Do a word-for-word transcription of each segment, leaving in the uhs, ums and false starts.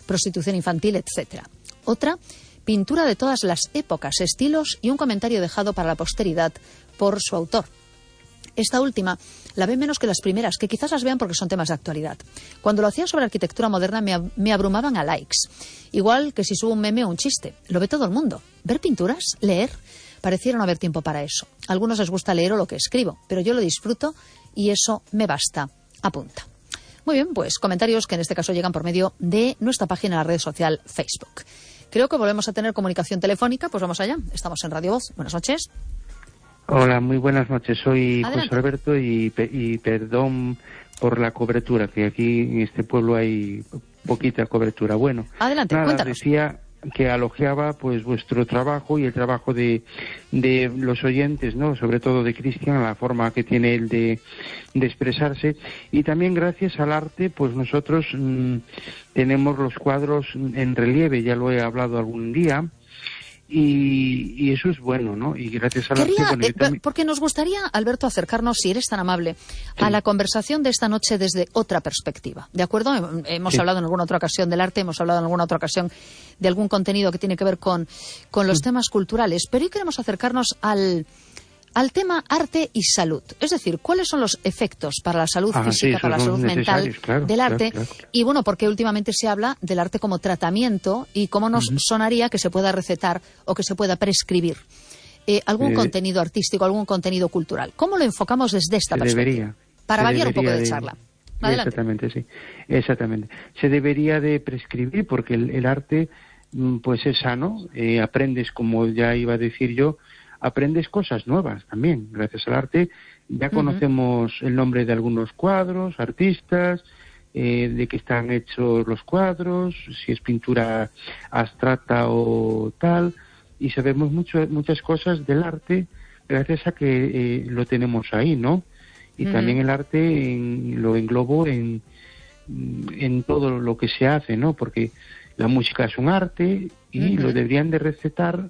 prostitución infantil, etcétera. Otra, pintura de todas las épocas, estilos y un comentario dejado para la posteridad por su autor. Esta última la ven menos que las primeras, que quizás las vean porque son temas de actualidad. Cuando lo hacía sobre arquitectura moderna me, ab- me abrumaban a likes. Igual que si subo un meme o un chiste. Lo ve todo el mundo. ¿Ver pinturas? ¿Leer? Pareciera no haber tiempo para eso. A algunos les gusta leer o lo que escribo, pero yo lo disfruto y eso me basta. Apunta. Muy bien, pues comentarios que en este caso llegan por medio de nuestra página en la red social Facebook. Creo que volvemos a tener comunicación telefónica, pues vamos allá. Estamos en Radio Voz. Buenas noches. Hola, muy buenas noches. Soy Adelante. José Alberto y, pe- y perdón por la cobertura, que aquí en este pueblo hay poquita cobertura. Bueno, Adelante, nada, cuéntanos. decía que elogiaba pues vuestro trabajo y el trabajo de, de los oyentes, ¿no? Sobre todo de Cristian, la forma que tiene él de, de expresarse. Y también gracias al arte, pues nosotros mmm, tenemos los cuadros en relieve, ya lo he hablado algún día. Y, y eso es bueno, ¿no? Y gracias a la Querría, bueno, eh, también... porque nos gustaría, Alberto, acercarnos, si eres tan amable, sí. a la conversación de esta noche desde otra perspectiva. ¿De acuerdo? Hemos sí. hablado en alguna otra ocasión del arte, hemos hablado en alguna otra ocasión de algún contenido que tiene que ver con, con los sí. temas culturales, pero hoy queremos acercarnos al... al tema arte y salud. Es decir, ¿cuáles son los efectos para la salud ah, física, sí, para la salud mental claro, del arte? Claro, claro. Y bueno, porque últimamente se habla del arte como tratamiento y cómo nos uh-huh. sonaría que se pueda recetar o que se pueda prescribir eh, algún eh, contenido artístico, algún contenido cultural. ¿Cómo lo enfocamos desde esta se perspectiva? Debería, para variar un poco de, de charla. Adelante. Exactamente, sí. Exactamente. Se debería de prescribir porque el, el arte pues es sano, eh, aprendes, como ya iba a decir yo, aprendes cosas nuevas también. Gracias al arte ya conocemos uh-huh. el nombre de algunos cuadros, artistas, eh, de qué están hechos los cuadros, si es pintura abstracta o tal, y sabemos mucho, muchas cosas del arte gracias a que eh, lo tenemos ahí, ¿no? Y uh-huh. también el arte en, lo englobo en, en todo lo que se hace, ¿no? Porque la música es un arte y uh-huh. lo deberían de recetar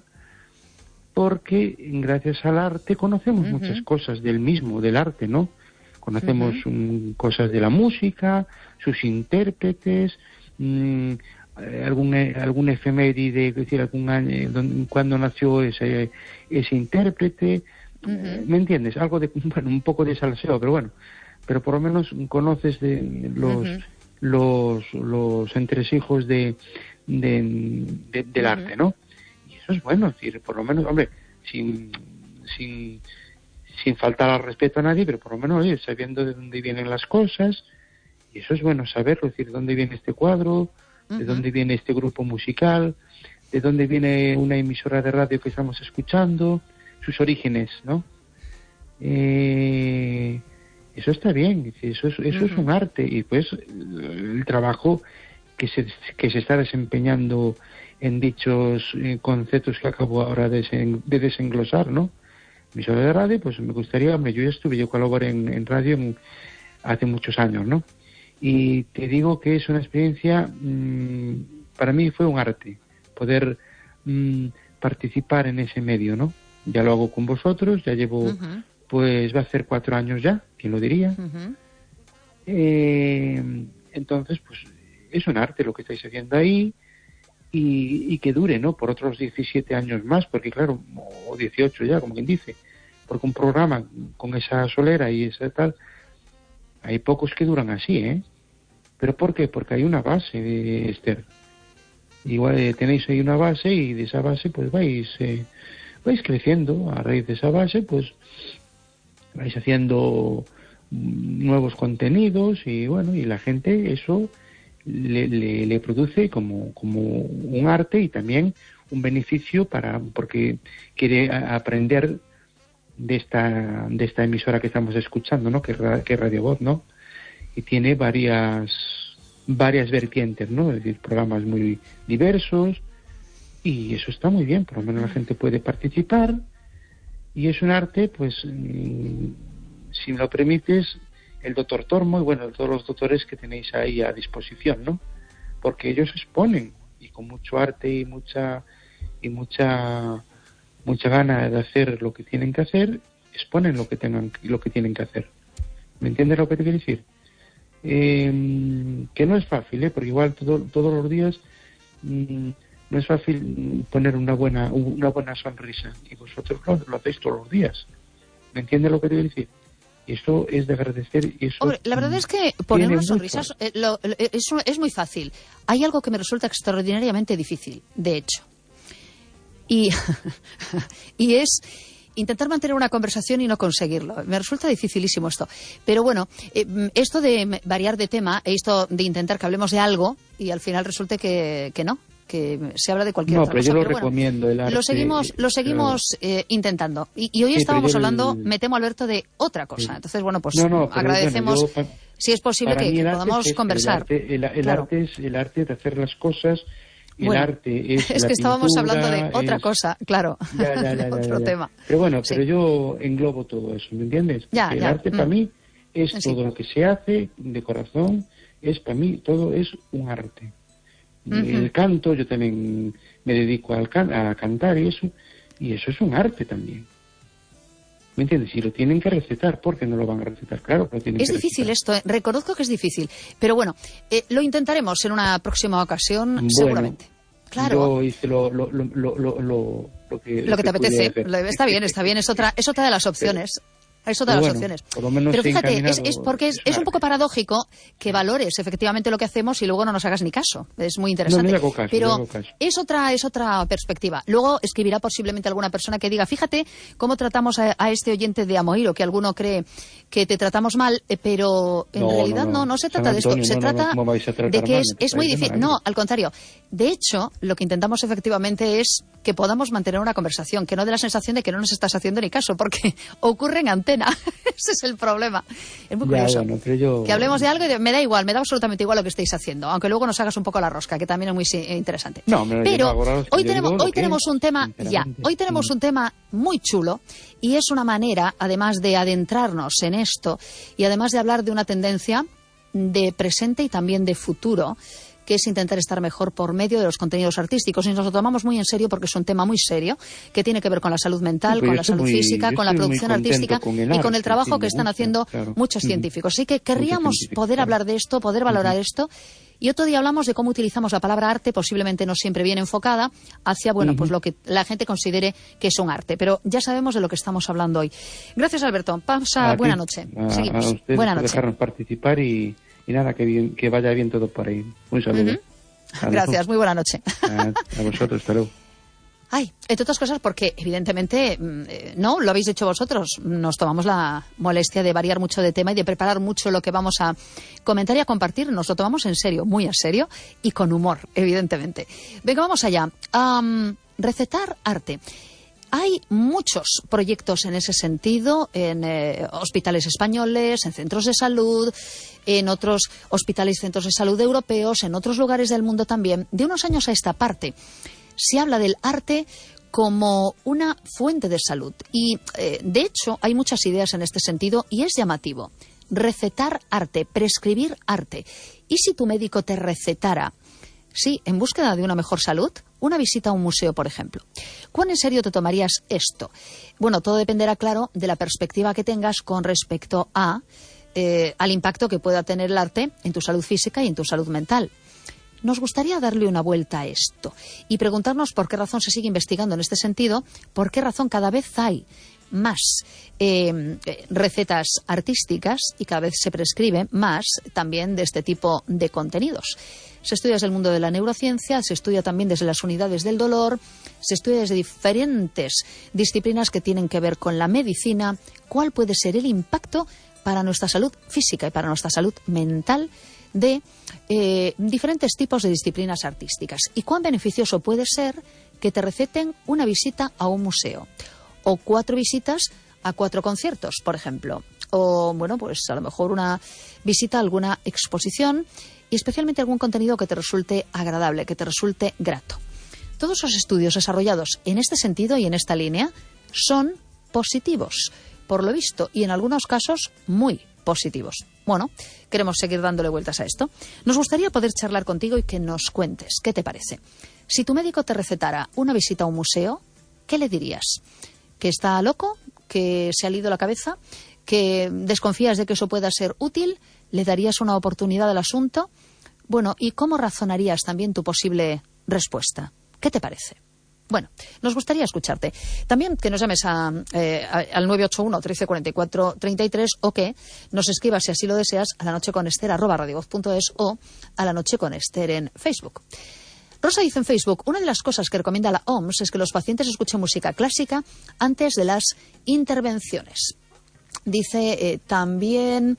porque gracias al arte conocemos uh-huh. muchas cosas del mismo, del arte, ¿no? Conocemos uh-huh. um, cosas de la música, sus intérpretes, um, algún algún efeméride, es decir, algún año, donde, cuando nació ese ese intérprete, uh-huh. ¿me entiendes? Algo de, bueno, un poco de salseo, pero bueno, pero por lo menos conoces de los uh-huh. los los entresijos de, de, de del uh-huh. arte, ¿no? Eso es bueno, es decir, por lo menos, hombre, sin, sin, sin faltar al respeto a nadie, pero por lo menos, oye, sabiendo de dónde vienen las cosas, y eso es bueno saberlo, es decir, de dónde viene este cuadro, uh-huh. de dónde viene este grupo musical, de dónde viene una emisora de radio que estamos escuchando, sus orígenes, ¿no? Eh, eso está bien, eso es, eso uh-huh. es un arte, y pues el trabajo que se, que se está desempeñando en dichos eh, conceptos que acabo ahora de, desen, de desenglosar, ¿no? Emisora de radio, pues me gustaría, hombre, yo ya estuve, yo colaboré en, en radio en, hace muchos años, ¿no? Y te digo que es una experiencia, mmm, para mí fue un arte, poder mmm, participar en ese medio, ¿no? Ya lo hago con vosotros, ya llevo, uh-huh. pues va a ser cuatro años ya, ¿quién lo diría? Uh-huh. Eh, entonces, pues es un arte lo que estáis haciendo ahí, y, y que dure, ¿no? Por otros diecisiete años más, porque claro, o dieciocho ya, como quien dice, porque un programa con esa solera y esa tal, hay pocos que duran así, ¿eh? ¿Pero por qué? Porque hay una base, de Esther. Igual eh, tenéis ahí una base y de esa base pues vais eh, vais creciendo, a raíz de esa base pues vais haciendo nuevos contenidos y bueno, y la gente eso Le, le, le produce como, como un arte y también un beneficio para porque quiere a, aprender de esta de esta emisora que estamos escuchando, ¿no? Que, que es Radio Voz, ¿no? Y tiene varias varias vertientes, ¿no? Es decir, programas muy diversos y eso está muy bien, por lo menos la gente puede participar y es un arte, pues si me lo permites, el doctor Tormo y bueno, todos los doctores que tenéis ahí a disposición, ¿no? Porque ellos exponen y con mucho arte y mucha y mucha mucha gana de hacer lo que tienen que hacer, exponen lo que tengan lo que tienen que hacer. ¿Me entiendes lo que te quiero decir? eh, que no es fácil, ¿eh? Porque igual todo, todos los días mmm, no es fácil poner una buena una buena sonrisa, y vosotros lo, lo hacéis todos los días. ¿Me entiendes lo que te quiero decir? Y eso es de agradecer. Y eso, Hombre, la verdad es que poner unas sonrisas eh, lo, lo, es, es muy fácil. Hay algo que me resulta extraordinariamente difícil, de hecho. Y, y es intentar mantener una conversación y no conseguirlo. Me resulta dificilísimo esto. Pero bueno, eh, esto de variar de tema, esto de intentar que hablemos de algo y al final resulte que, que no, que se habla de cualquier no, otra pero cosa. yo lo Pero bueno, recomiendo, el arte, lo seguimos, lo seguimos claro. eh, intentando. Y, y hoy sí, estábamos hablando, el... me temo, Alberto, de otra cosa. Sí. Entonces, bueno, pues no, no, agradecemos, bueno, yo, si es posible, que, que podamos es conversar. El, arte, el, el, claro. arte es el arte de hacer las cosas. El bueno, arte es, es la que estábamos pintura, hablando de otra es... cosa, claro, ya, ya, ya, otro ya, ya. tema. Pero bueno, sí. pero yo englobo todo eso, ¿me entiendes? Ya, el ya. arte mm. para mí es sí. todo lo que se hace de corazón, es para mí todo es un arte. Uh-huh. El canto, yo también me dedico al can- a cantar y eso, y eso es un arte también. ¿Me entiendes? Si lo tienen que recetar, ¿por qué no lo van a recetar? Claro, pero tienen es que difícil recetar. esto, ¿eh? Reconozco que es difícil, pero bueno, eh, lo intentaremos en una próxima ocasión, bueno, seguramente. Claro. Yo hice lo, lo, lo, lo, lo, lo, lo que, lo que te apetece. Hacer. Está bien, está bien, es otra, es otra de las opciones. Pero, Es otra de las bueno, opciones. Por lo menos Pero fíjate, es, es porque es, es, es un poco paradójico que valores efectivamente lo que hacemos y luego no nos hagas ni caso. Es muy interesante. No, no caso, Pero no caso. es otra es otra perspectiva. Luego escribirá posiblemente alguna persona que diga, fíjate cómo tratamos a, a este oyente de Amoiro, que alguno cree que te tratamos mal, eh, pero en no, realidad no, no, no, no se San trata Antonio, de esto. Se no, trata no, no, de que mal, es, es muy difícil. No, al contrario. De hecho, lo que intentamos efectivamente es que podamos mantener una conversación, que no dé la sensación de que no nos estás haciendo ni caso, porque ocurre en antena. Ese es el problema. Es muy curioso. Ya, bueno, pero yo... Que hablemos de algo y de, me da igual, me da absolutamente igual lo que estéis haciendo, aunque luego nos hagas un poco la rosca, que también es muy interesante. No, me pero no, hoy tenemos, hoy tenemos un tema, ya, hoy tenemos mm. un tema muy chulo y es una manera, además de adentrarnos en esto y además de hablar de una tendencia de presente y también de futuro, que es intentar estar mejor por medio de los contenidos artísticos. Y nos lo tomamos muy en serio porque es un tema muy serio que tiene que ver con la salud mental, sí, con la salud muy, física, con la producción artística con el y arte, con el trabajo sí, que están gusta, haciendo claro. muchos mm. científicos. Así que querríamos poder claro. hablar de esto, poder valorar uh-huh. esto. Y otro día hablamos de cómo utilizamos la palabra arte, posiblemente no siempre bien enfocada, hacia, bueno, uh-huh. pues lo que la gente considere que es un arte. Pero ya sabemos de lo que estamos hablando hoy. Gracias, Alberto. Pasa, buena noche. A, Seguimos. A ustedes buena por noche. dejarnos participar y, y nada, que, bien, que vaya bien todo por ahí. Un saludo. Uh-huh. Gracias, muy buena noche. A, a vosotros, hasta luego. Ay, entre otras cosas porque, evidentemente, eh, no, lo habéis hecho vosotros. Nos tomamos la molestia de variar mucho de tema y de preparar mucho lo que vamos a comentar y a compartir. Nos lo tomamos en serio, muy en serio y con humor, evidentemente. Venga, vamos allá. Um, recetar arte. Hay muchos proyectos en ese sentido, en eh, hospitales españoles, en centros de salud, en otros hospitales y centros de salud europeos, en otros lugares del mundo también. De unos años a esta parte se habla del arte como una fuente de salud. Y, eh, de hecho, hay muchas ideas en este sentido y es llamativo. Recetar arte, prescribir arte. ¿Y si tu médico te recetara, sí, en búsqueda de una mejor salud, una visita a un museo, por ejemplo? ¿Cuán en serio te tomarías esto? Bueno, todo dependerá, claro, de la perspectiva que tengas con respecto a, eh, al impacto que pueda tener el arte en tu salud física y en tu salud mental. Nos gustaría darle una vuelta a esto y preguntarnos por qué razón se sigue investigando en este sentido, por qué razón cada vez hay más eh, recetas artísticas y cada vez se prescribe más también de este tipo de contenidos. Se estudia desde el mundo de la neurociencia, se estudia también desde las unidades del dolor, se estudia desde diferentes disciplinas que tienen que ver con la medicina, cuál puede ser el impacto para nuestra salud física y para nuestra salud mental de eh, diferentes tipos de disciplinas artísticas y cuán beneficioso puede ser que te receten una visita a un museo o cuatro visitas a cuatro conciertos, por ejemplo, o bueno, pues a lo mejor una visita a alguna exposición y especialmente algún contenido que te resulte agradable, que te resulte grato. Todos los estudios desarrollados en este sentido y en esta línea son positivos, por lo visto, y en algunos casos muy positivos. Bueno, queremos seguir dándole vueltas a esto. Nos gustaría poder charlar contigo y que nos cuentes qué te parece. Si tu médico te recetara una visita a un museo, ¿qué le dirías? ¿Que está loco? ¿Que se ha ido la cabeza? ¿Que desconfías de que eso pueda ser útil? ¿Le darías una oportunidad al asunto? Bueno, ¿y cómo razonarías también tu posible respuesta? ¿Qué te parece? Bueno, nos gustaría escucharte. También que nos llames a, eh, a, al nueve ocho uno, trece cuarenta y cuatro, treinta y tres o que nos escribas, si así lo deseas, a la noche con Ester arroba radiovoz punto es o a la noche con Ester en Facebook. Rosa dice en Facebook, una de las cosas que recomienda la O M S es que los pacientes escuchen música clásica antes de las intervenciones. Dice eh, también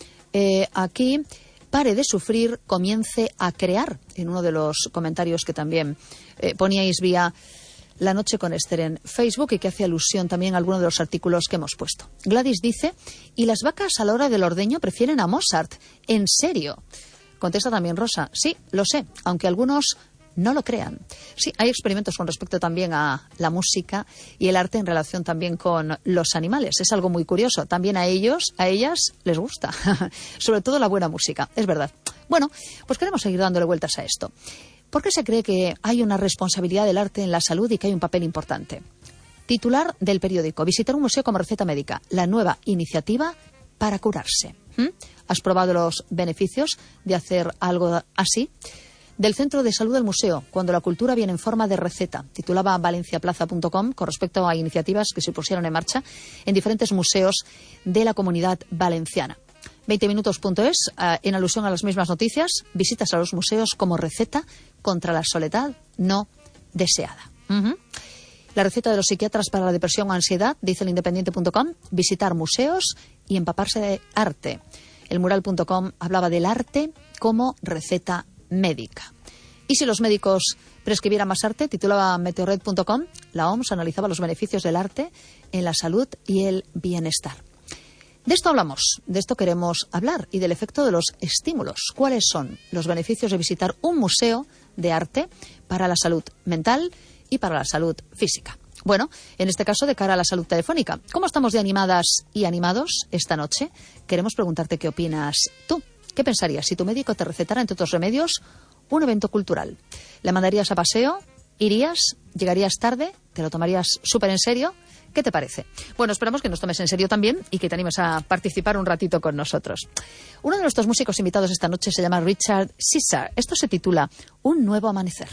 eh, aquí, pare de sufrir, comience a crear, en uno de los comentarios que también eh, poníais vía La Noche con Ester en Facebook y que hace alusión también a alguno de los artículos que hemos puesto. Gladys dice, ¿y las vacas a la hora del ordeño prefieren a Mozart? ¿En serio? Contesta también Rosa, sí, lo sé, aunque algunos no lo crean. Sí, hay experimentos con respecto también a la música y el arte en relación también con los animales. Es algo muy curioso. También a ellos, a ellas les gusta. Sobre todo la buena música, es verdad. Bueno, pues queremos seguir dándole vueltas a esto. ¿Por qué se cree que hay una responsabilidad del arte en la salud y que hay un papel importante? Titular del periódico, visitar un museo como receta médica, la nueva iniciativa para curarse. ¿Mm? ¿Has probado los beneficios de hacer algo así? Del Centro de Salud del Museo, cuando la cultura viene en forma de receta, titulaba valenciaplaza punto com con respecto a iniciativas que se pusieron en marcha en diferentes museos de la Comunidad Valenciana. veinte minutos punto es, uh, en alusión a las mismas noticias, visitas a los museos como receta contra la soledad no deseada. Uh-huh. La receta de los psiquiatras para la depresión o ansiedad, dice el independiente punto com, visitar museos y empaparse de arte. El mural punto com hablaba del arte como receta médica. Y si los médicos prescribieran más arte, titulaba meteorred punto com, la O M S analizaba los beneficios del arte en la salud y el bienestar. De esto hablamos, de esto queremos hablar y del efecto de los estímulos. ¿Cuáles son los beneficios de visitar un museo de arte para la salud mental y para la salud física? Bueno, en este caso de cara a la salud telefónica. ¿Cómo estamos de animadas y animados esta noche? Queremos preguntarte qué opinas tú. ¿Qué pensarías si tu médico te recetara, entre otros remedios, un evento cultural? ¿Le mandarías a paseo? ¿Irías? ¿Llegarías tarde? ¿Te lo tomarías súper en serio? ¿Qué te parece? Bueno, esperamos que nos tomes en serio también y que te animes a participar un ratito con nosotros. Uno de nuestros músicos invitados esta noche se llama Richard Caesar. Esto se titula Un nuevo amanecer.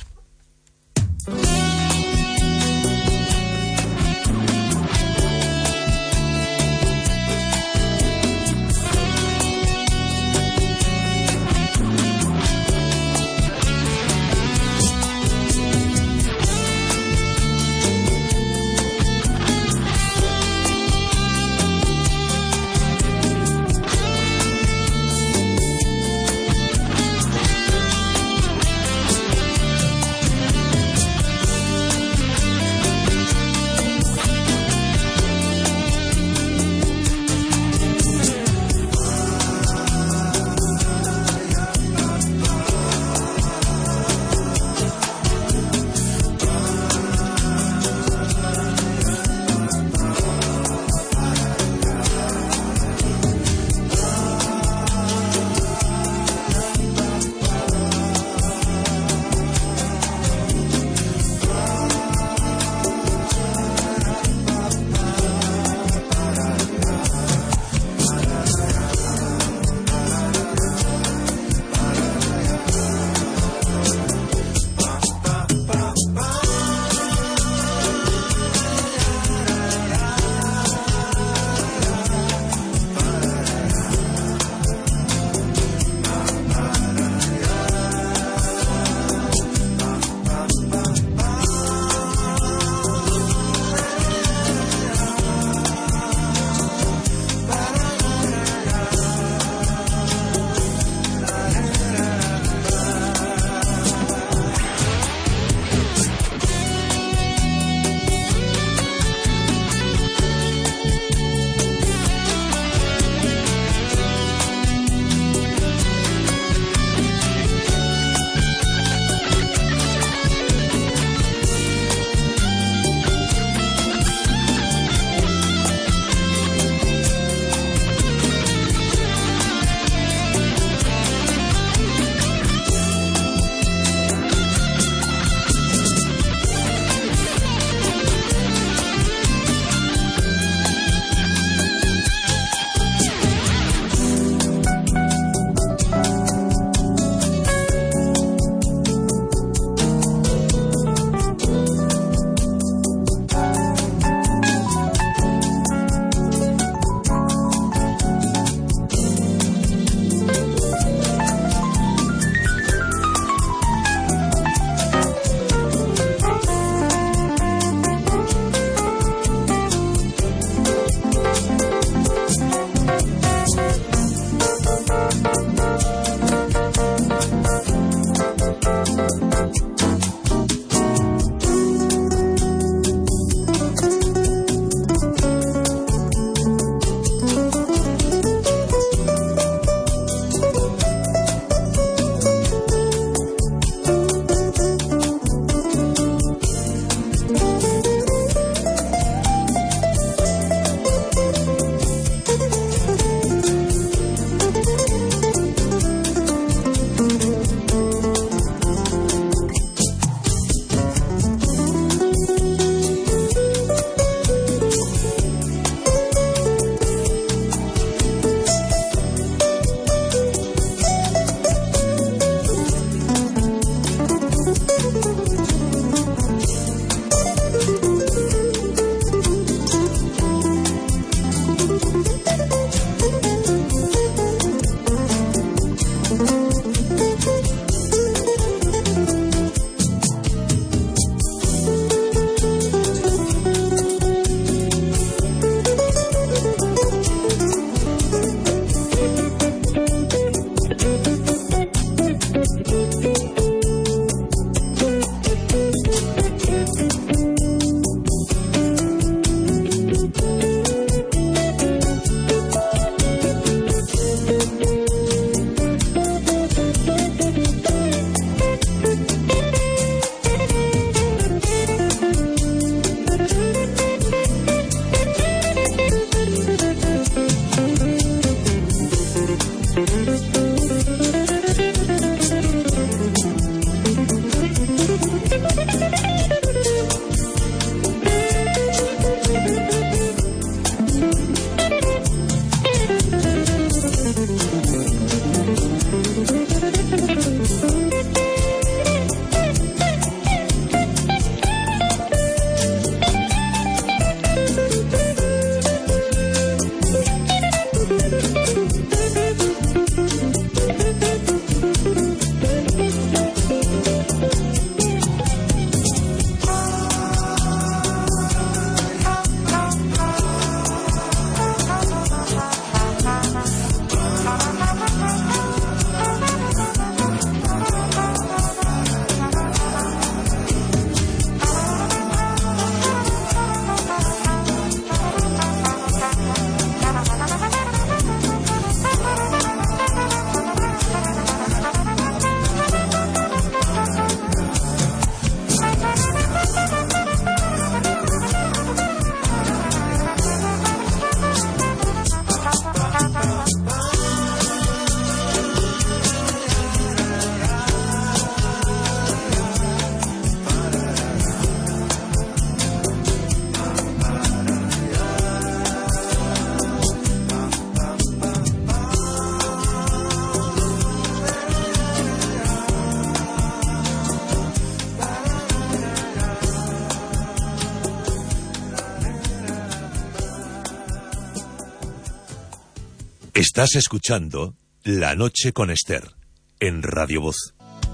Estás escuchando La Noche con Esther, en Radio Voz.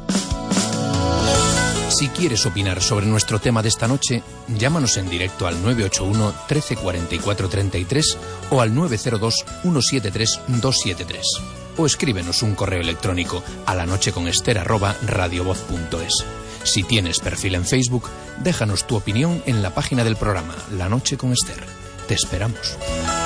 Si quieres opinar sobre nuestro tema de esta noche, llámanos en directo al nueve ocho uno, trece cuarenta y cuatro, treinta y tres o al nueve cero dos, uno siete tres, dos siete tres. O escríbenos un correo electrónico a lanocheconester arroba radiovoz punto es. Si tienes perfil en Facebook, déjanos tu opinión en la página del programa La Noche con Esther. Te esperamos.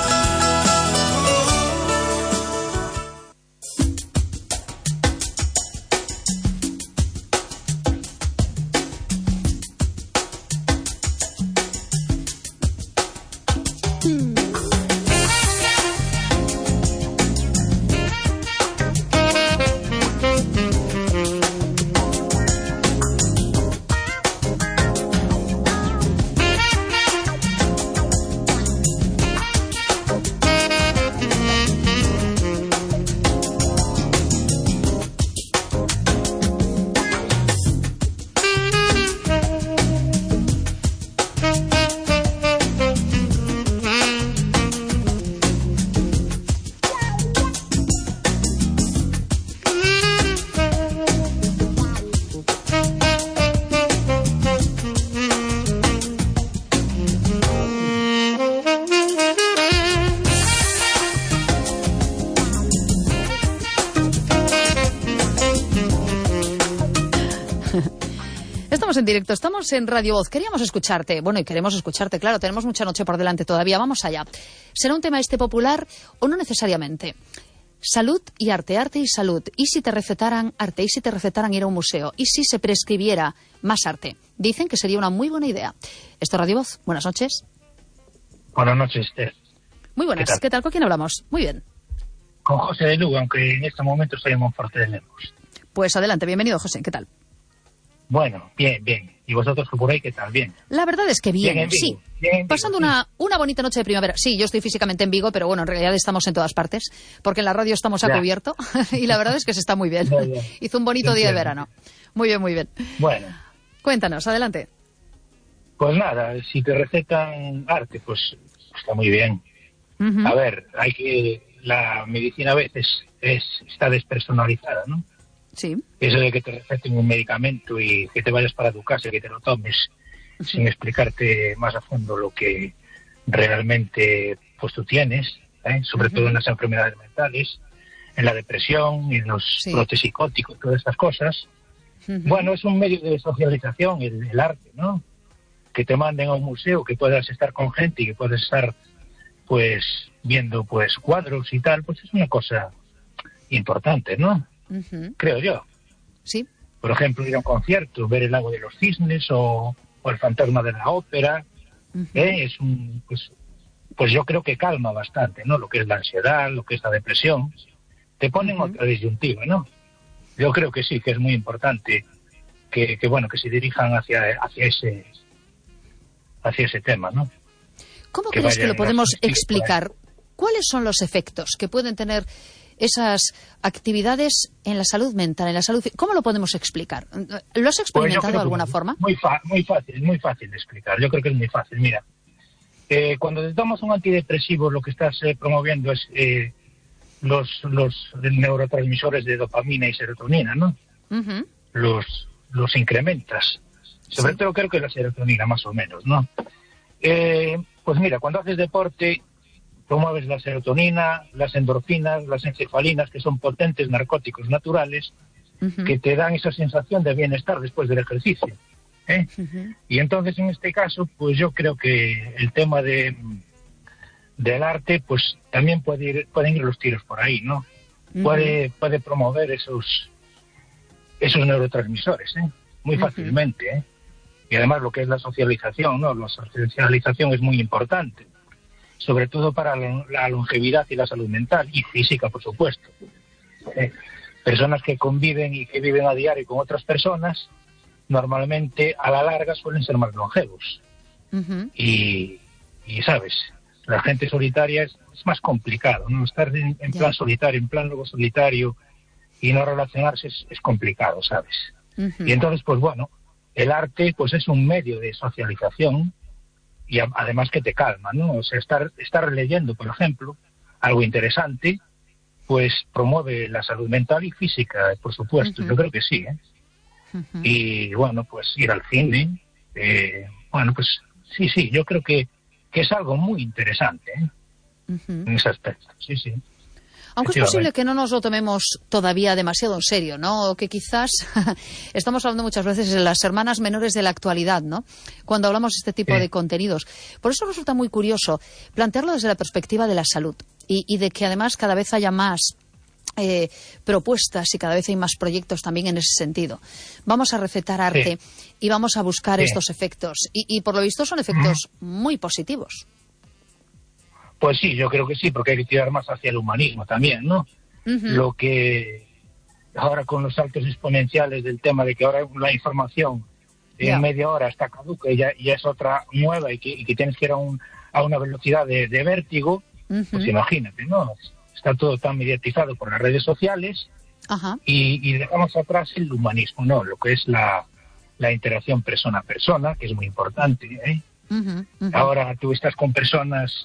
En directo, estamos en Radio Voz. Queríamos escucharte. Bueno, y queremos escucharte, claro, tenemos mucha noche por delante todavía. Vamos allá. ¿Será un tema este popular o no necesariamente? Salud y arte, arte y salud. ¿Y si te recetaran arte? ¿Y si te recetaran ir a un museo? ¿Y si se prescribiera más arte? Dicen que sería una muy buena idea. Esto es Radio Voz. Buenas noches. Buenas noches, Esther. Muy buenas. ¿Qué tal? ¿Qué tal? ¿Con quién hablamos? Muy bien. Con José de Lugo, aunque en este momento estoy en Monforte de Lemos. Pues adelante, bienvenido, José. ¿Qué tal? Bueno, bien, bien. ¿Y vosotros por ahí qué tal? Bien. La verdad es que bien, bien sí. Bien Pasando Vigo, una, una bonita noche de primavera. Sí, yo estoy físicamente en Vigo, pero bueno, en realidad estamos en todas partes, porque en la radio estamos a ya. cubierto y la verdad es que se está muy bien. Ya, ya. Hizo un bonito día de verano. Muy bien, muy bien. Bueno. Cuéntanos, adelante. Pues nada, si te recetan arte, pues está muy bien. Uh-huh. A ver, hay que... La medicina a veces es, está despersonalizada, ¿no? Sí. Eso de que te receten un medicamento y que te vayas para tu casa y que te lo tomes uh-huh. sin explicarte más a fondo lo que realmente pues tú tienes, ¿eh? Sobre uh-huh. todo en las enfermedades mentales, en la depresión, en los sí. brotes psicóticos, todas estas cosas. Uh-huh. Bueno, es un medio de socialización el, el arte, ¿no? Que te manden a un museo, que puedas estar con gente y que puedas estar pues viendo pues cuadros y tal, pues es una cosa importante, ¿no? Uh-huh. Creo yo. Sí. Por ejemplo, ir a un concierto, ver el Lago de los Cisnes o, o el Fantasma de la Ópera, uh-huh. ¿eh? Es un, pues, pues yo creo que calma bastante, ¿no? Lo que es la ansiedad, lo que es la depresión, te ponen uh-huh. otra disyuntiva, ¿no? Yo creo que sí, que es muy importante que, que bueno, que se dirijan hacia, hacia ese, hacia ese tema, ¿no? ¿Cómo que crees que lo podemos explicar? ¿Cuáles son los efectos que pueden tener esas actividades en la salud mental, en la salud? ¿Cómo lo podemos explicar? ¿Lo has experimentado pues de alguna muy, forma? Muy, fa- muy fácil, muy fácil de explicar. Yo creo que es muy fácil. Mira, eh, cuando te tomas un antidepresivo, lo que estás eh, promoviendo es eh, los, los neurotransmisores de dopamina y serotonina, ¿no? Uh-huh. Los, los incrementas. Sobre sí. todo creo que la serotonina, más o menos, ¿no? Eh, pues mira, cuando haces deporte, promueves la serotonina, las endorfinas, las encefalinas, que son potentes narcóticos naturales, uh-huh. que te dan esa sensación de bienestar después del ejercicio, ¿eh? Uh-huh. Y entonces, en este caso, pues yo creo que el tema de del arte, pues también puede ir, pueden ir los tiros por ahí, ¿no? Uh-huh. Puede puede promover esos esos neurotransmisores, ¿eh? Muy uh-huh. fácilmente, ¿eh? Y además lo que es la socialización, ¿no? La socialización es muy importante, sobre todo para la longevidad y la salud mental, y física, por supuesto. Eh, personas que conviven y que viven a diario con otras personas, normalmente a la larga suelen ser más longevos. Uh-huh. Y, y, ¿sabes? La gente solitaria es, es más complicado, ¿no? Estar en, en plan solitario, en plan luego solitario, y no relacionarse es, es complicado, ¿sabes? Uh-huh. Y entonces, pues bueno, el arte pues es un medio de socialización y a, además que te calma, ¿no? O sea, estar, estar leyendo, por ejemplo, algo interesante pues promueve la salud mental y física, por supuesto. Uh-huh. Yo creo que sí, ¿eh? Uh-huh. Y bueno, pues ir al cine, eh, bueno, pues sí, sí, yo creo que, que es algo muy interesante, ¿eh? Uh-huh. En ese aspecto, sí, sí. Aunque es posible que no nos lo tomemos todavía demasiado en serio, ¿no? O que quizás estamos hablando muchas veces de las hermanas menores de la actualidad, ¿no? Cuando hablamos de este tipo sí. de contenidos. Por eso resulta muy curioso plantearlo desde la perspectiva de la salud y, y de que además cada vez haya más eh, propuestas y cada vez hay más proyectos también en ese sentido. Vamos a recetar arte sí. y vamos a buscar sí. estos efectos. Y, y por lo visto son efectos uh-huh. muy positivos. Pues sí, yo creo que sí, porque hay que tirar más hacia el humanismo también, ¿no? Uh-huh. Lo que ahora con los saltos exponenciales del tema de que ahora la información yeah. en media hora está caduca y ya, ya es otra nueva y que, y que tienes que ir a, un, a una velocidad de, de vértigo, uh-huh. pues imagínate, ¿no? Está todo tan mediatizado por las redes sociales uh-huh. y, y dejamos atrás el humanismo, ¿no? Lo que es la, la interacción persona a persona, que es muy importante, ¿eh? Uh-huh. Uh-huh. Ahora tú estás con personas...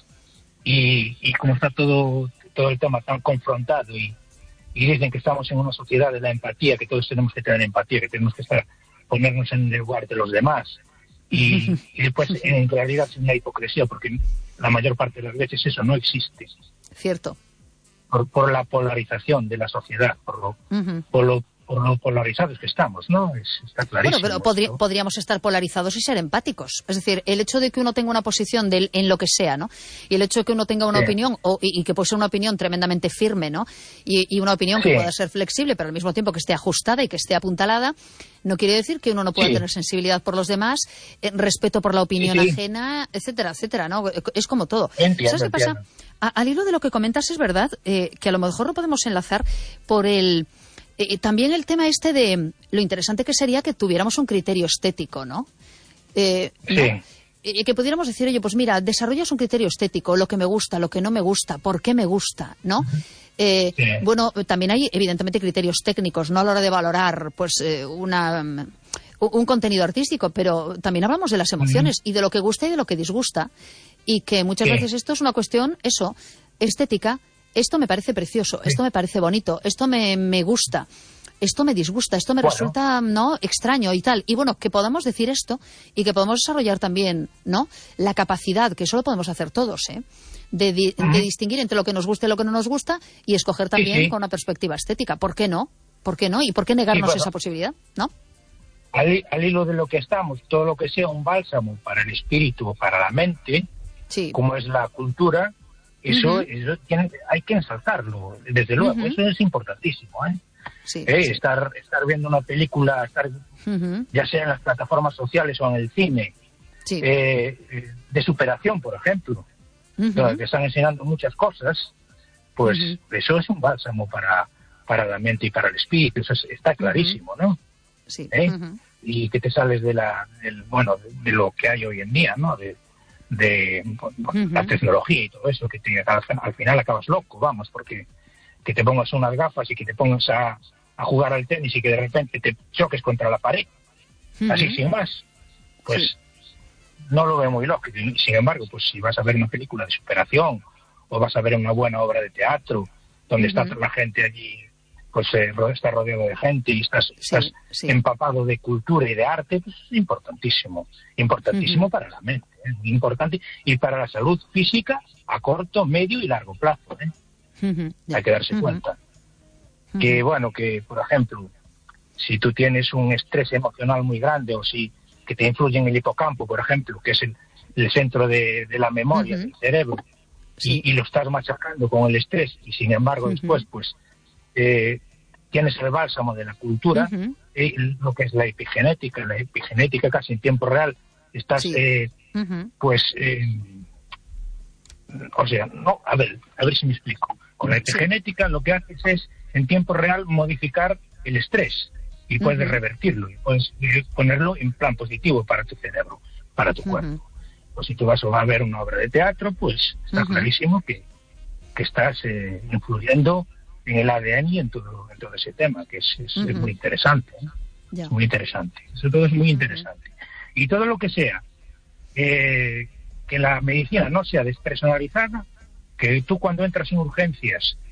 Y, y como está todo todo el tema tan confrontado y, y dicen que estamos en una sociedad de la empatía, que todos tenemos que tener empatía, que tenemos que estar ponernos en el lugar de los demás. Y, y después, en realidad, es una hipocresía, porque la mayor parte de las veces eso no existe. Cierto. Por, por la polarización de la sociedad, por lo, uh-huh. por lo por lo polarizados que estamos, ¿no? Es, está clarísimo. Bueno, pero podri- podríamos estar polarizados y ser empáticos. Es decir, el hecho de que uno tenga una posición de, en lo que sea, ¿no? Y el hecho de que uno tenga una sí. opinión, o, y, y que puede ser una opinión tremendamente firme, ¿no? Y, y una opinión sí. que pueda ser flexible, pero al mismo tiempo que esté ajustada y que esté apuntalada, no quiere decir que uno no pueda sí. tener sensibilidad por los demás, eh, respeto por la opinión sí, sí. ajena, etcétera, etcétera, ¿no? Es como todo. Entiendo, ¿Sabes qué pasa? A, al hilo de lo que comentas, es verdad eh, que a lo mejor lo podemos enlazar por el... Eh, también el tema este de lo interesante que sería que tuviéramos un criterio estético, ¿no? Eh, sí. ¿no? Y que pudiéramos decir, oye, pues mira, desarrollas un criterio estético, lo que me gusta, lo que no me gusta, por qué me gusta, ¿no? Eh, sí. Bueno, también hay evidentemente criterios técnicos, no a la hora de valorar pues eh, una... un contenido artístico, pero también hablamos de las emociones uh-huh. y de lo que gusta y de lo que disgusta, y que muchas sí. veces esto es una cuestión, eso, estética. Esto me parece precioso, sí. esto me parece bonito, esto me, me gusta, esto me disgusta, esto me bueno. resulta no extraño y tal. Y bueno, que podamos decir esto y que podamos desarrollar también, ¿no?, la capacidad, que eso lo podemos hacer todos, ¿eh?, de, di- uh-huh. de distinguir entre lo que nos gusta y lo que no nos gusta y escoger también sí, sí. con una perspectiva estética. ¿Por qué no? ¿Por qué no? ¿Y por qué negarnos sí, bueno. esa posibilidad? ¿No? Al, al hilo de lo que estamos, todo lo que sea un bálsamo para el espíritu o para la mente, sí. como es la cultura, eso, uh-huh. eso tiene, hay que ensalzarlo, desde luego, uh-huh. eso es importantísimo, ¿eh? Sí, eh, sí. Estar, estar viendo una película, estar uh-huh. ya sea en las plataformas sociales o en el cine, sí. eh, de superación, por ejemplo, uh-huh. que están enseñando muchas cosas, pues uh-huh. eso es un bálsamo para, para la mente y para el espíritu, eso es, está clarísimo, uh-huh. ¿no? Sí. ¿Eh? Uh-huh. Y que te sales de la, del, bueno, de, de lo que hay hoy en día, ¿no? De, de uh-huh. la tecnología y todo eso, que te, al, al final acabas loco, vamos, porque que te pongas unas gafas y que te pongas a, a jugar al tenis y que de repente te choques contra la pared, uh-huh. así sin más, pues sí. no lo veo muy lógico. Sin embargo, pues si vas a ver una película de superación o vas a ver una buena obra de teatro donde uh-huh. está la gente allí, pues eh, está rodeado de gente y estás, sí, estás sí. empapado de cultura y de arte, pues es importantísimo, importantísimo uh-huh. para la mente, ¿eh? Muy importante, y para la salud física a corto, medio y largo plazo, ¿eh? Uh-huh. Hay que darse uh-huh. cuenta. Uh-huh. Que bueno, que por ejemplo, si tú tienes un estrés emocional muy grande o si que te influye en el hipocampo, por ejemplo, que es el, el centro de, de la memoria uh-huh. del cerebro, sí. y, y lo estás machacando con el estrés, y sin embargo uh-huh. después, pues, eh, tienes el bálsamo de la cultura, uh-huh. eh, lo que es la epigenética, la epigenética casi en tiempo real, estás, sí. eh, uh-huh. pues, eh, o sea, no, a ver, a ver si me explico. Con la epigenética sí. lo que haces es, en tiempo real, modificar el estrés, y puedes uh-huh. revertirlo, y puedes ponerlo en plan positivo para tu cerebro, para tu uh-huh. cuerpo. Pues si tú vas a ver una obra de teatro, pues está uh-huh. clarísimo que, que estás eh, influyendo en el A D N y en todo, en todo ese tema, que es, es, uh-huh. es muy interesante, ¿eh? Yeah. Es muy interesante. Eso todo es muy interesante. Uh-huh. Y todo lo que sea, eh, que la medicina no sea despersonalizada, que tú cuando entras en urgencias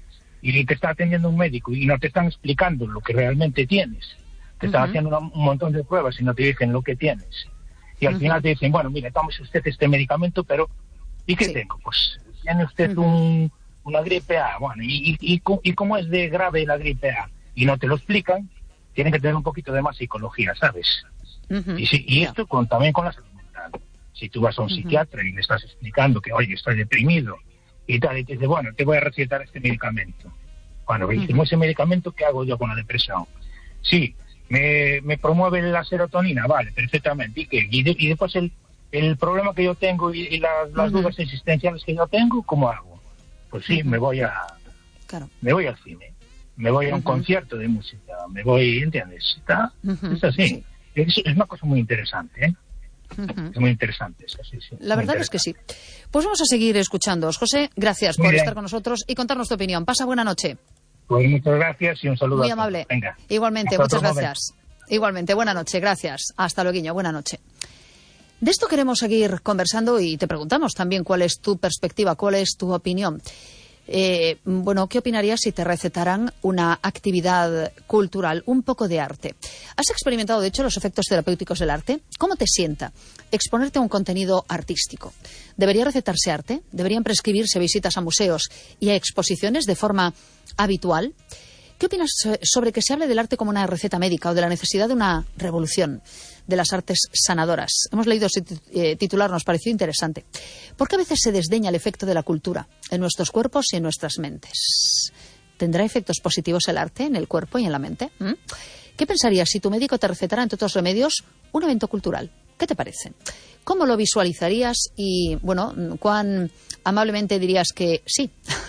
y te está atendiendo un médico y no te están explicando lo que realmente tienes, te están uh-huh. haciendo una, un montón de pruebas y no te dicen lo que tienes. Y al uh-huh. final te dicen, bueno, mire, tómese usted este medicamento, pero ¿y qué sí. tengo? Pues tiene usted uh-huh. un, una gripe A. Bueno, y, y, y, y cómo es de grave la gripe A? Y no te lo explican, tienen que tener un poquito de más psicología, ¿sabes? Uh-huh. Y, si, y yeah. esto con, también con la salud mental. Si tú vas a un uh-huh. psiquiatra y le estás explicando que, oye, estoy deprimido, y tal, y te dice, bueno, te voy a recetar este medicamento. Bueno, uh-huh. y ese medicamento, ¿qué hago yo con la depresión? Sí, me, me promueve la serotonina, vale, perfectamente. ¿Y qué? Y, de, y después el, el problema que yo tengo y, y las, las uh-huh. dudas existenciales que yo tengo, ¿cómo hago? Pues sí, uh-huh. me voy a claro. me voy al cine, me voy a un uh-huh. concierto de música, me voy, ¿entiendes? ¿Está? Uh-huh. Es así. Sí. Es, es una cosa muy interesante, ¿eh? Uh-huh. Es muy interesante. Sí, sí, la verdad es que sí. Pues vamos a seguir escuchándoos. José, gracias muy por bien. estar con nosotros y contarnos tu opinión. Pasa buena noche. Pues muchas gracias y un saludo. Muy amable. Venga. Igualmente, muchas gracias. Momento. Igualmente, buena noche, gracias. Hasta luego, buena noche. De esto queremos seguir conversando y te preguntamos también cuál es tu perspectiva, cuál es tu opinión. Eh, bueno, ¿qué opinarías si te recetaran una actividad cultural, un poco de arte? ¿Has experimentado, de hecho, los efectos terapéuticos del arte? ¿Cómo te sienta exponerte a un contenido artístico? ¿Debería recetarse arte? ¿Deberían prescribirse visitas a museos y a exposiciones de forma habitual? ¿Qué opinas sobre que se hable del arte como una receta médica o de la necesidad de una revolución de las artes sanadoras? Hemos leído ese titular, nos pareció interesante. ¿Por qué a veces se desdeña el efecto de la cultura en nuestros cuerpos y en nuestras mentes? ¿Tendrá efectos positivos el arte en el cuerpo y en la mente? ¿Mm? ¿Qué pensarías si tu médico te recetara, entre otros remedios, un evento cultural? ¿Qué te parece? ¿Cómo lo visualizarías? Y, bueno, ¿cuán amablemente dirías que sí?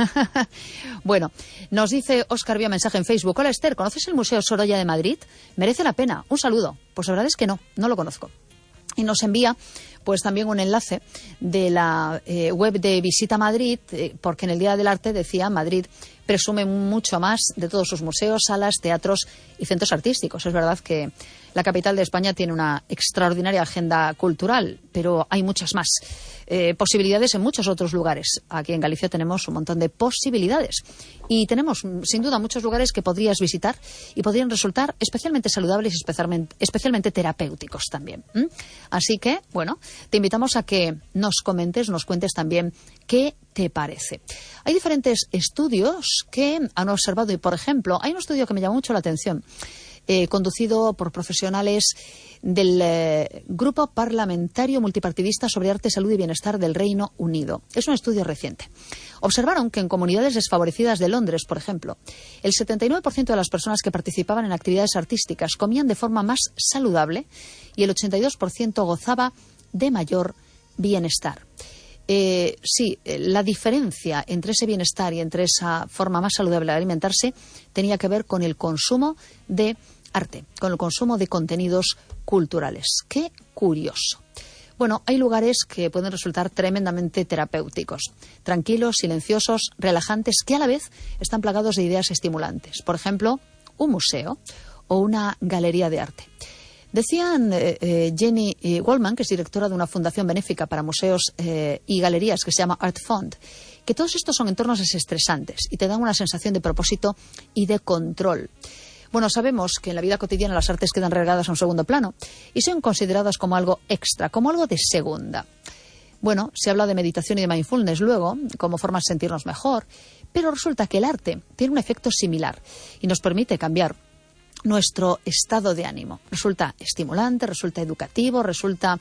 Bueno, nos dice Óscar vía mensaje en Facebook. Hola, Esther, ¿conoces el Museo Sorolla de Madrid? Merece la pena. Un saludo. Pues la verdad es que no, no lo conozco. Y nos envía pues también un enlace de la eh, web de Visita Madrid, eh, porque en el Día del Arte, decía, Madrid presume mucho más de todos sus museos, salas, teatros y centros artísticos. Es verdad que la capital de España tiene una extraordinaria agenda cultural, pero hay muchas más eh, posibilidades en muchos otros lugares. Aquí en Galicia tenemos un montón de posibilidades y tenemos, sin duda, muchos lugares que podrías visitar y podrían resultar especialmente saludables y especialmente, especialmente terapéuticos también. ¿Mm? Así que, bueno, te invitamos a que nos comentes, nos cuentes también qué te parece. Hay diferentes estudios que han observado y, por ejemplo, hay un estudio que me llamó mucho la atención, eh, conducido por profesionales del eh, Grupo Parlamentario Multipartidista sobre Arte, Salud y Bienestar del Reino Unido. Es un estudio reciente. Observaron que en comunidades desfavorecidas de Londres, por ejemplo, el setenta y nueve por ciento de las personas que participaban en actividades artísticas comían de forma más saludable y el ochenta y dos por ciento gozaba de mayor bienestar. Eh, sí, la diferencia entre ese bienestar y entre esa forma más saludable de alimentarse tenía que ver con el consumo de arte, con el consumo de contenidos culturales. ¡Qué curioso! Bueno, hay lugares que pueden resultar tremendamente terapéuticos, tranquilos, silenciosos, relajantes, que a la vez están plagados de ideas estimulantes. Por ejemplo, un museo o una galería de arte. Decían eh, eh, Jenny eh, Wallman, que es directora de una fundación benéfica para museos eh, y galerías que se llama Art Fund, que todos estos son entornos desestresantes y te dan una sensación de propósito y de control. Bueno, sabemos que en la vida cotidiana las artes quedan relegadas a un segundo plano y son consideradas como algo extra, como algo de segunda. Bueno, se habla de meditación y de mindfulness luego, como formas de sentirnos mejor, pero resulta que el arte tiene un efecto similar y nos permite cambiar nuestro estado de ánimo. Resulta estimulante, resulta educativo, resulta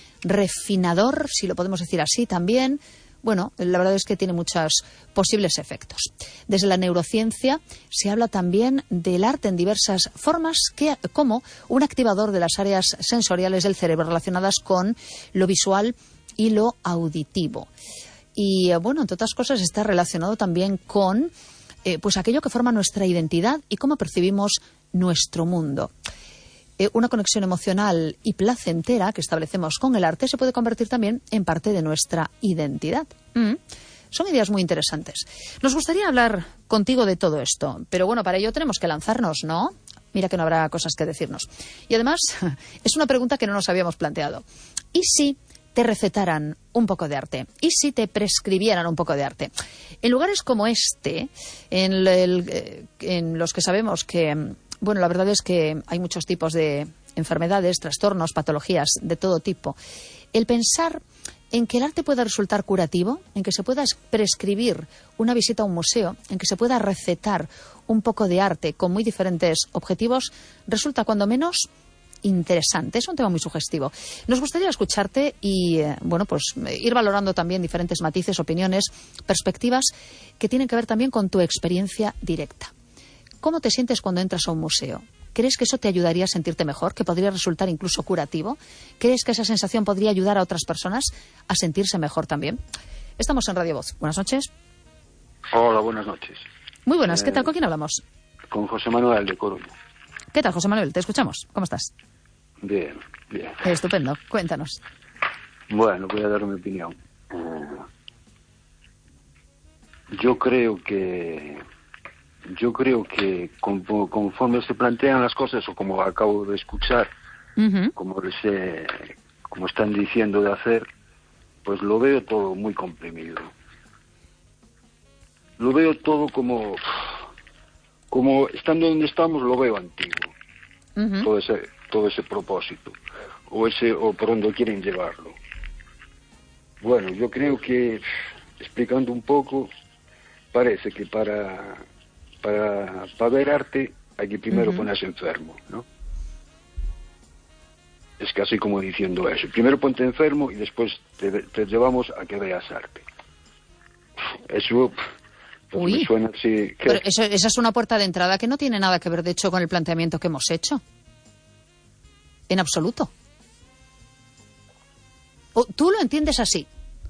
refinador, si lo podemos decir así también. Bueno, la verdad es que tiene muchos posibles efectos. Desde la neurociencia se habla también del arte en diversas formas, que, como un activador de las áreas sensoriales del cerebro relacionadas con lo visual y lo auditivo. Y, bueno, entre otras cosas está relacionado también con eh, pues aquello que forma nuestra identidad y cómo percibimos nuestro mundo. Eh, una conexión emocional y placentera que establecemos con el arte se puede convertir también en parte de nuestra identidad. Mm. Son ideas muy interesantes. Nos gustaría hablar contigo de todo esto, pero bueno, para ello tenemos que lanzarnos, ¿no? Mira que no habrá cosas que decirnos. Y además, es una pregunta que no nos habíamos planteado. ¿Y si te recetaran un poco de arte? ¿Y si te prescribieran un poco de arte? En lugares como este, en, el, en los que sabemos que, bueno, la verdad es que hay muchos tipos de enfermedades, trastornos, patologías de todo tipo, el pensar en que el arte pueda resultar curativo, en que se pueda prescribir una visita a un museo, en que se pueda recetar un poco de arte con muy diferentes objetivos, resulta cuando menos interesante. Es un tema muy sugestivo. Nos gustaría escucharte y, eh, bueno, pues ir valorando también diferentes matices, opiniones, perspectivas que tienen que ver también con tu experiencia directa. ¿Cómo te sientes cuando entras a un museo? ¿Crees que eso te ayudaría a sentirte mejor, que podría resultar incluso curativo? ¿Crees que esa sensación podría ayudar a otras personas a sentirse mejor también? Estamos en Radio Voz. Buenas noches. Hola, buenas noches. Muy buenas. Eh, ¿Qué tal? ¿Con quién hablamos? Con José Manuel de Coruña. ¿Qué tal, José Manuel? Te escuchamos. ¿Cómo estás? Bien, bien. Estupendo. Cuéntanos. Bueno, voy a dar mi opinión. Eh, yo creo que... Yo creo que conforme se plantean las cosas, o como acabo de escuchar, uh-huh. como, les, eh, como están diciendo de hacer, pues lo veo todo muy comprimido. Lo veo todo como... Como estando donde estamos, lo veo antiguo. Uh-huh. Todo ese, todo ese propósito. O, ese, o por donde quieren llevarlo. Bueno, yo creo que, explicando un poco, parece que para... Para, para ver arte hay que primero uh-huh. ponerse enfermo, ¿no? Es casi como diciendo eso. Primero ponte enfermo y después te, te llevamos a que veas arte. Eso pues me suena así... Pero eso, esa es una puerta de entrada que no tiene nada que ver, de hecho, con el planteamiento que hemos hecho. En absoluto. ¿O tú lo entiendes así?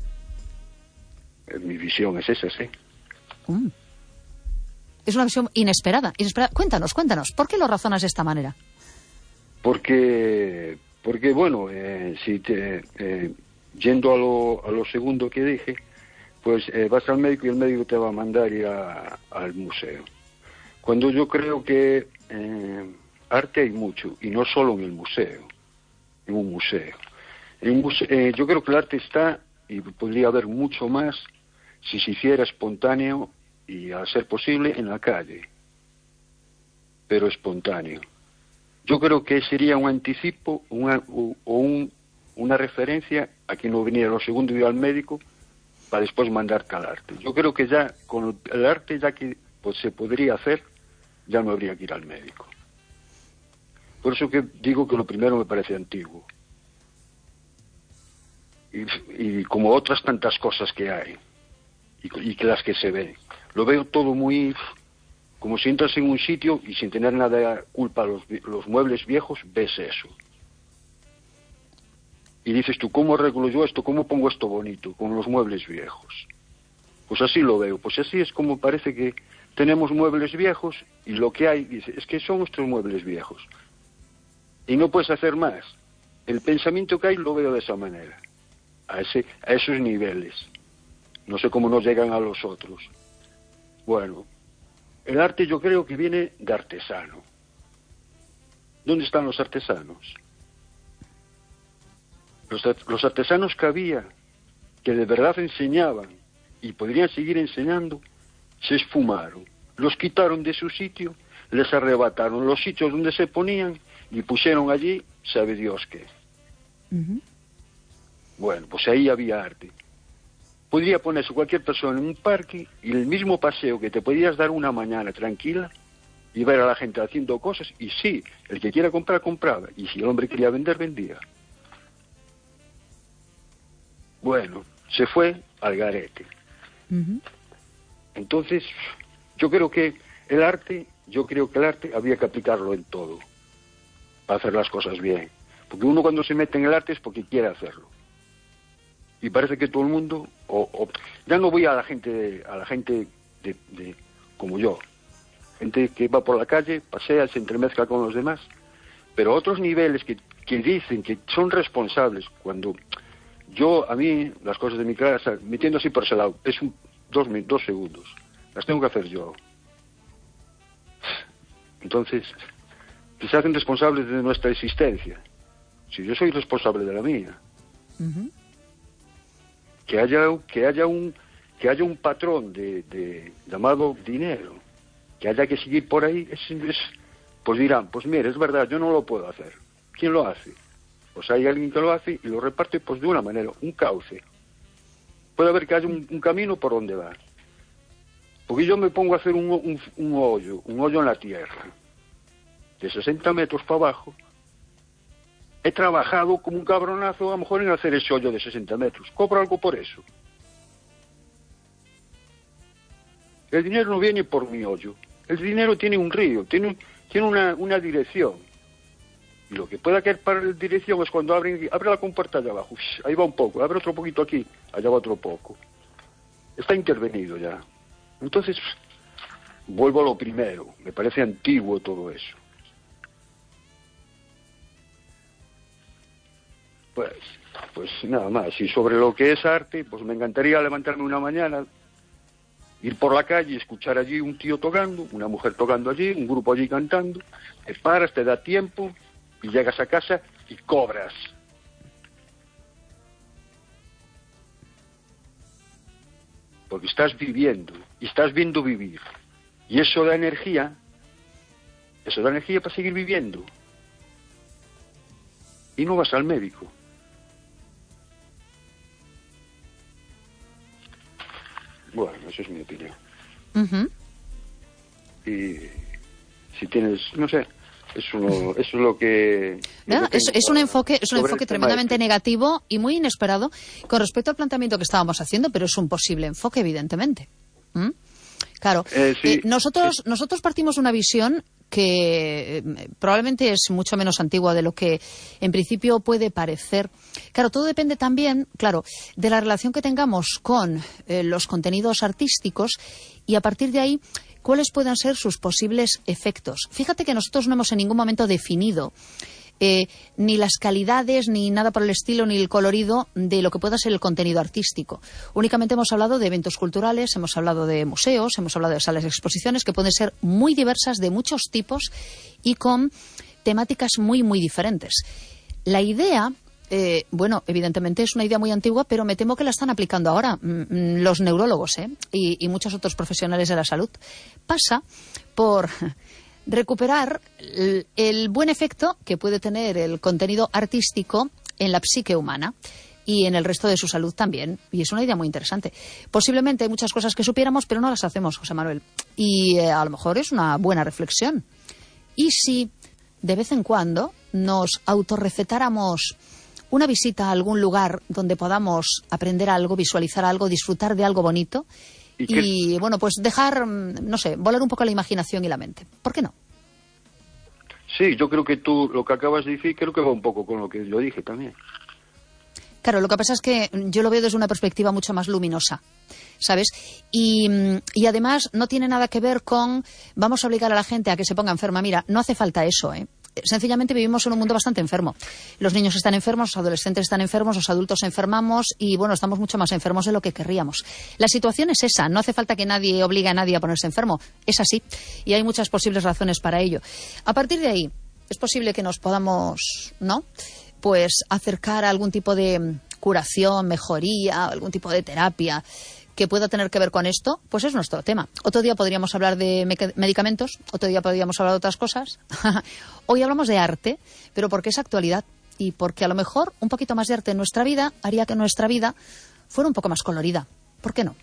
Mi visión es esa, sí. Mm. Es una visión inesperada, inesperada. Cuéntanos, cuéntanos, ¿por qué lo razonas de esta manera? Porque, porque bueno, eh, si te, eh, yendo a lo, a lo segundo que dije, pues eh, vas al médico y el médico te va a mandar ir a, al museo. Cuando yo creo que eh, arte hay mucho, y no solo en el museo, en un museo. En un museo eh, yo creo que el arte está, y podría haber mucho más, si se hiciera espontáneo, y a ser posible en la calle, pero espontáneo. Yo creo que sería un anticipo una, o un, una referencia a que no viniera lo segundo y al médico para después mandarte al arte. Yo creo que ya con el arte, ya que pues, se podría hacer, ya no habría que ir al médico. Por eso que digo que lo primero me parece antiguo. Y, y como otras tantas cosas que hay y, y que las que se ven. Lo veo todo muy... Como si entras en un sitio y sin tener nada de culpa a los, los muebles viejos, ves eso. Y dices tú, ¿cómo arreglo yo esto? ¿Cómo pongo esto bonito con los muebles viejos? Pues así lo veo. Pues así es como parece que tenemos muebles viejos y lo que hay, dice, es que son nuestros muebles viejos. Y no puedes hacer más. El pensamiento que hay lo veo de esa manera. A, ese, a esos niveles. No sé cómo nos llegan a los otros. Bueno, el arte yo creo que viene de artesano. ¿Dónde están los artesanos? Los, los artesanos que había, que de verdad enseñaban y podrían seguir enseñando, se esfumaron. Los quitaron de su sitio, les arrebataron los sitios donde se ponían y pusieron allí, sabe Dios qué. Uh-huh. Bueno, pues ahí había arte. Podría ponerse cualquier persona en un parque y el mismo paseo que te podías dar una mañana tranquila y ver a la gente haciendo cosas, y sí, el que quiera comprar, compraba, y si el hombre quería vender, vendía. Bueno, se fue al garete. Uh-huh. Entonces, yo creo que el arte, yo creo que el arte había que aplicarlo en todo, para hacer las cosas bien. Porque uno cuando se mete en el arte es porque quiere hacerlo. Y parece que todo el mundo, o, o ya no voy a la gente, a la gente de, de, como yo, gente que va por la calle, pasea, se entremezcla con los demás, pero otros niveles que, que dicen que son responsables, cuando yo, a mí, las cosas de mi casa, metiendo así por ese lado, es un, dos, dos segundos, las tengo que hacer yo. Entonces, que se hacen responsables de nuestra existencia, si yo soy responsable de la mía. Uh-huh. que haya que haya un que haya un patrón de, de llamado dinero, que haya que seguir por ahí, es, es, pues dirán, pues mire, es verdad, yo no lo puedo hacer. ¿Quién lo hace? Pues hay alguien que lo hace y lo reparte pues de una manera, un cauce. Puede haber que haya un, un camino por donde va. Porque yo me pongo a hacer un, un, un hoyo, un hoyo en la tierra, de sesenta metros para abajo. He trabajado como un cabronazo, a lo mejor en hacer ese hoyo de sesenta metros. ¿Cobro algo por eso? El dinero no viene por mi hoyo. El dinero tiene un río, tiene, tiene una, una dirección. Y lo que pueda caer para la dirección es cuando abren, abre la compuerta allá abajo. Uf, ahí va un poco, abre otro poquito aquí, allá va otro poco. Está intervenido ya. Entonces, vuelvo a lo primero. Me parece antiguo todo eso. Pues, pues nada más. Y sobre lo que es arte, pues me encantaría levantarme una mañana, ir por la calle y escuchar allí un tío tocando, una mujer tocando allí, un grupo allí cantando. Te paras, te da tiempo y llegas a casa y cobras. Porque estás viviendo y estás viendo vivir. Y eso da energía, eso da energía para seguir viviendo. Y no vas al médico. Bueno, eso es mi opinión. Uh-huh. Y si tienes, no sé, eso, no, eso es lo que... ¿No? Lo que es, es un enfoque, es un enfoque tremendamente este. negativo y muy inesperado con respecto al planteamiento que estábamos haciendo, pero es un posible enfoque, evidentemente. ¿Mm? Claro, eh, sí, eh, nosotros, sí. nosotros partimos de una visión que eh, probablemente es mucho menos antigua de lo que en principio puede parecer. Claro, todo depende también, claro, de la relación que tengamos con eh, los contenidos artísticos y a partir de ahí, cuáles puedan ser sus posibles efectos. Fíjate que nosotros no hemos en ningún momento definido Eh, ni las calidades, ni nada por el estilo, ni el colorido de lo que pueda ser el contenido artístico. Únicamente hemos hablado de eventos culturales, hemos hablado de museos, hemos hablado de salas de exposiciones que pueden ser muy diversas, de muchos tipos y con temáticas muy, muy diferentes. La idea, eh, bueno, evidentemente es una idea muy antigua, pero me temo que la están aplicando ahora mm, los neurólogos ¿eh? y, y muchos otros profesionales de la salud. Pasa por recuperar el, el buen efecto que puede tener el contenido artístico en la psique humana y en el resto de su salud también. Y es una idea muy interesante. Posiblemente hay muchas cosas que supiéramos, pero no las hacemos, José Manuel. Y eh, a lo mejor es una buena reflexión. ¿Y si de vez en cuando nos autorrecetáramos una visita a algún lugar donde podamos aprender algo, visualizar algo, disfrutar de algo bonito? Y, y bueno, pues dejar, no sé, volar un poco la imaginación y la mente. ¿Por qué no? Sí, yo creo que tú, lo que acabas de decir, creo que va un poco con lo que yo dije también. Claro, lo que pasa es que yo lo veo desde una perspectiva mucho más luminosa, ¿sabes? Y, y además no tiene nada que ver con vamos a obligar a la gente a que se ponga enferma. Mira, no hace falta eso, ¿eh? Sencillamente vivimos en un mundo bastante enfermo. Los niños están enfermos, los adolescentes están enfermos, los adultos enfermamos y, bueno, estamos mucho más enfermos de lo que querríamos. La situación es esa, no hace falta que nadie obligue a nadie a ponerse enfermo. Es así y hay muchas posibles razones para ello. A partir de ahí, es posible que nos podamos, ¿no?, pues acercar a algún tipo de curación, mejoría, algún tipo de terapia que pueda tener que ver con esto, pues es nuestro tema. Otro día podríamos hablar de me- medicamentos, otro día podríamos hablar de otras cosas. Hoy hablamos de arte, pero porque es actualidad y porque a lo mejor un poquito más de arte en nuestra vida haría que nuestra vida fuera un poco más colorida. ¿Por qué no?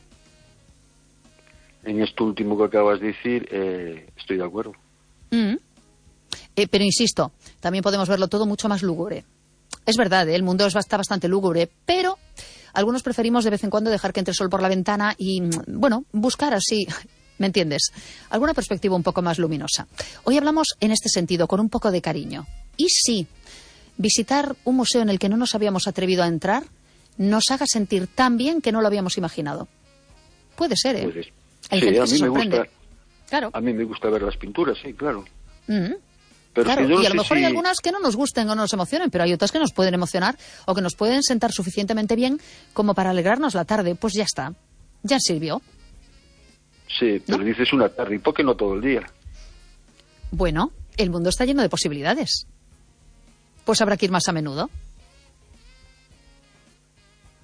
En esto último que acabas de decir, eh, estoy de acuerdo. Mm. Eh, pero insisto, también podemos verlo todo mucho más lúgubre. Es verdad, ¿eh? El mundo está bastante lúgubre, pero algunos preferimos de vez en cuando dejar que entre el sol por la ventana y, bueno, buscar así, ¿me entiendes?, alguna perspectiva un poco más luminosa. Hoy hablamos en este sentido, con un poco de cariño. ¿Y si visitar un museo en el que no nos habíamos atrevido a entrar nos haga sentir tan bien que no lo habíamos imaginado? Puede ser, ¿eh? Puedes. Hay Sí, gente a que se mí me sorprende. gusta. Claro. A mí me gusta ver las pinturas, sí, claro. Mm-hmm. Pero Claro, es que yo no y a lo sé mejor si... hay algunas que no nos gusten o no nos emocionen, pero hay otras que nos pueden emocionar o que nos pueden sentar suficientemente bien como para alegrarnos la tarde. Pues ya está, ya sirvió. Sí, pero ¿no? dices una tarde, ¿y por qué no todo el día? Bueno, el mundo está lleno de posibilidades. Pues habrá que ir más a menudo.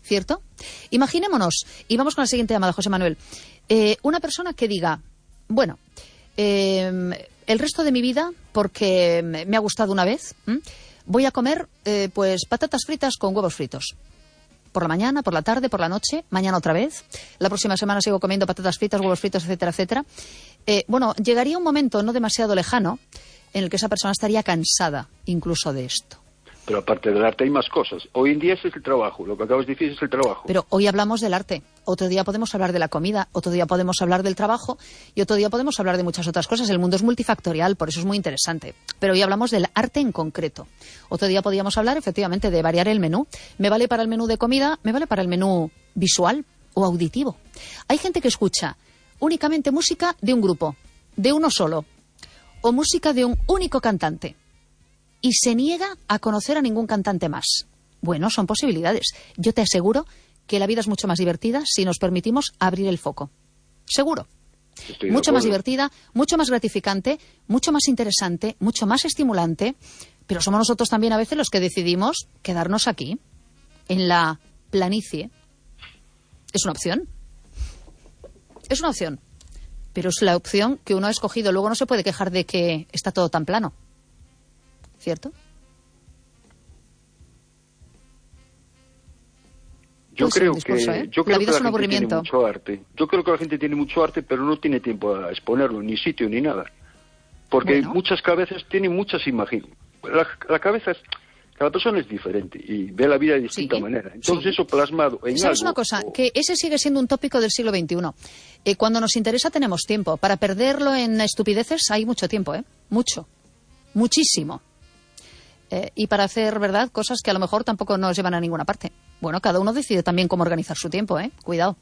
¿cierto? Imaginémonos, y vamos con la siguiente llamada, José Manuel, eh, una persona que diga, bueno, eh, el resto de mi vida, porque me ha gustado una vez, ¿m? voy a comer eh, pues patatas fritas con huevos fritos. Por la mañana, por la tarde, por la noche, mañana otra vez. La próxima semana sigo comiendo patatas fritas, huevos fritos, etcétera, etcétera. Eh, bueno, llegaría un momento no demasiado lejano en el que esa persona estaría cansada incluso de esto. Pero aparte del arte hay más cosas. Hoy en día ese es el trabajo. Lo que acabas de decir es el trabajo. Pero hoy hablamos del arte. Otro día podemos hablar de la comida. Otro día podemos hablar del trabajo. Y otro día podemos hablar de muchas otras cosas. El mundo es multifactorial, por eso es muy interesante. Pero hoy hablamos del arte en concreto. Otro día podríamos hablar, efectivamente, de variar el menú. ¿Me vale para el menú de comida? ¿Me vale para el menú visual o auditivo? Hay gente que escucha únicamente música de un grupo, de uno solo, o música de un único cantante, y se niega a conocer a ningún cantante más. Bueno, son posibilidades. Yo te aseguro que la vida es mucho más divertida si nos permitimos abrir el foco. Seguro. Mucho más divertida, mucho más gratificante, mucho más interesante, mucho más estimulante, pero somos nosotros también a veces los que decidimos quedarnos aquí, en la planicie. Es una opción. Es una opción. Pero es la opción que uno ha escogido. Luego no se puede quejar de que está todo tan plano. ¿Cierto? Yo Puede ser creo un discurso, que ¿eh? yo creo La vida que es la un gente tiene aburrimiento. mucho arte. Yo creo que la gente tiene mucho arte, pero no tiene tiempo a exponerlo, ni sitio ni nada. Porque Bueno. muchas cabezas tienen muchas imágenes. La, la cabeza es, cada persona es diferente y ve la vida de distinta Sí, manera. Entonces sí. eso plasmado en ¿Sabes algo, una cosa? o- Que ese sigue siendo un tópico del siglo veintiuno. Eh, cuando nos interesa tenemos tiempo. Para perderlo en estupideces hay mucho tiempo, ¿eh? Mucho. Muchísimo. Eh, y para hacer, ¿verdad?, cosas que a lo mejor tampoco nos llevan a ninguna parte. Bueno, cada uno decide también cómo organizar su tiempo, ¿eh? Cuidado.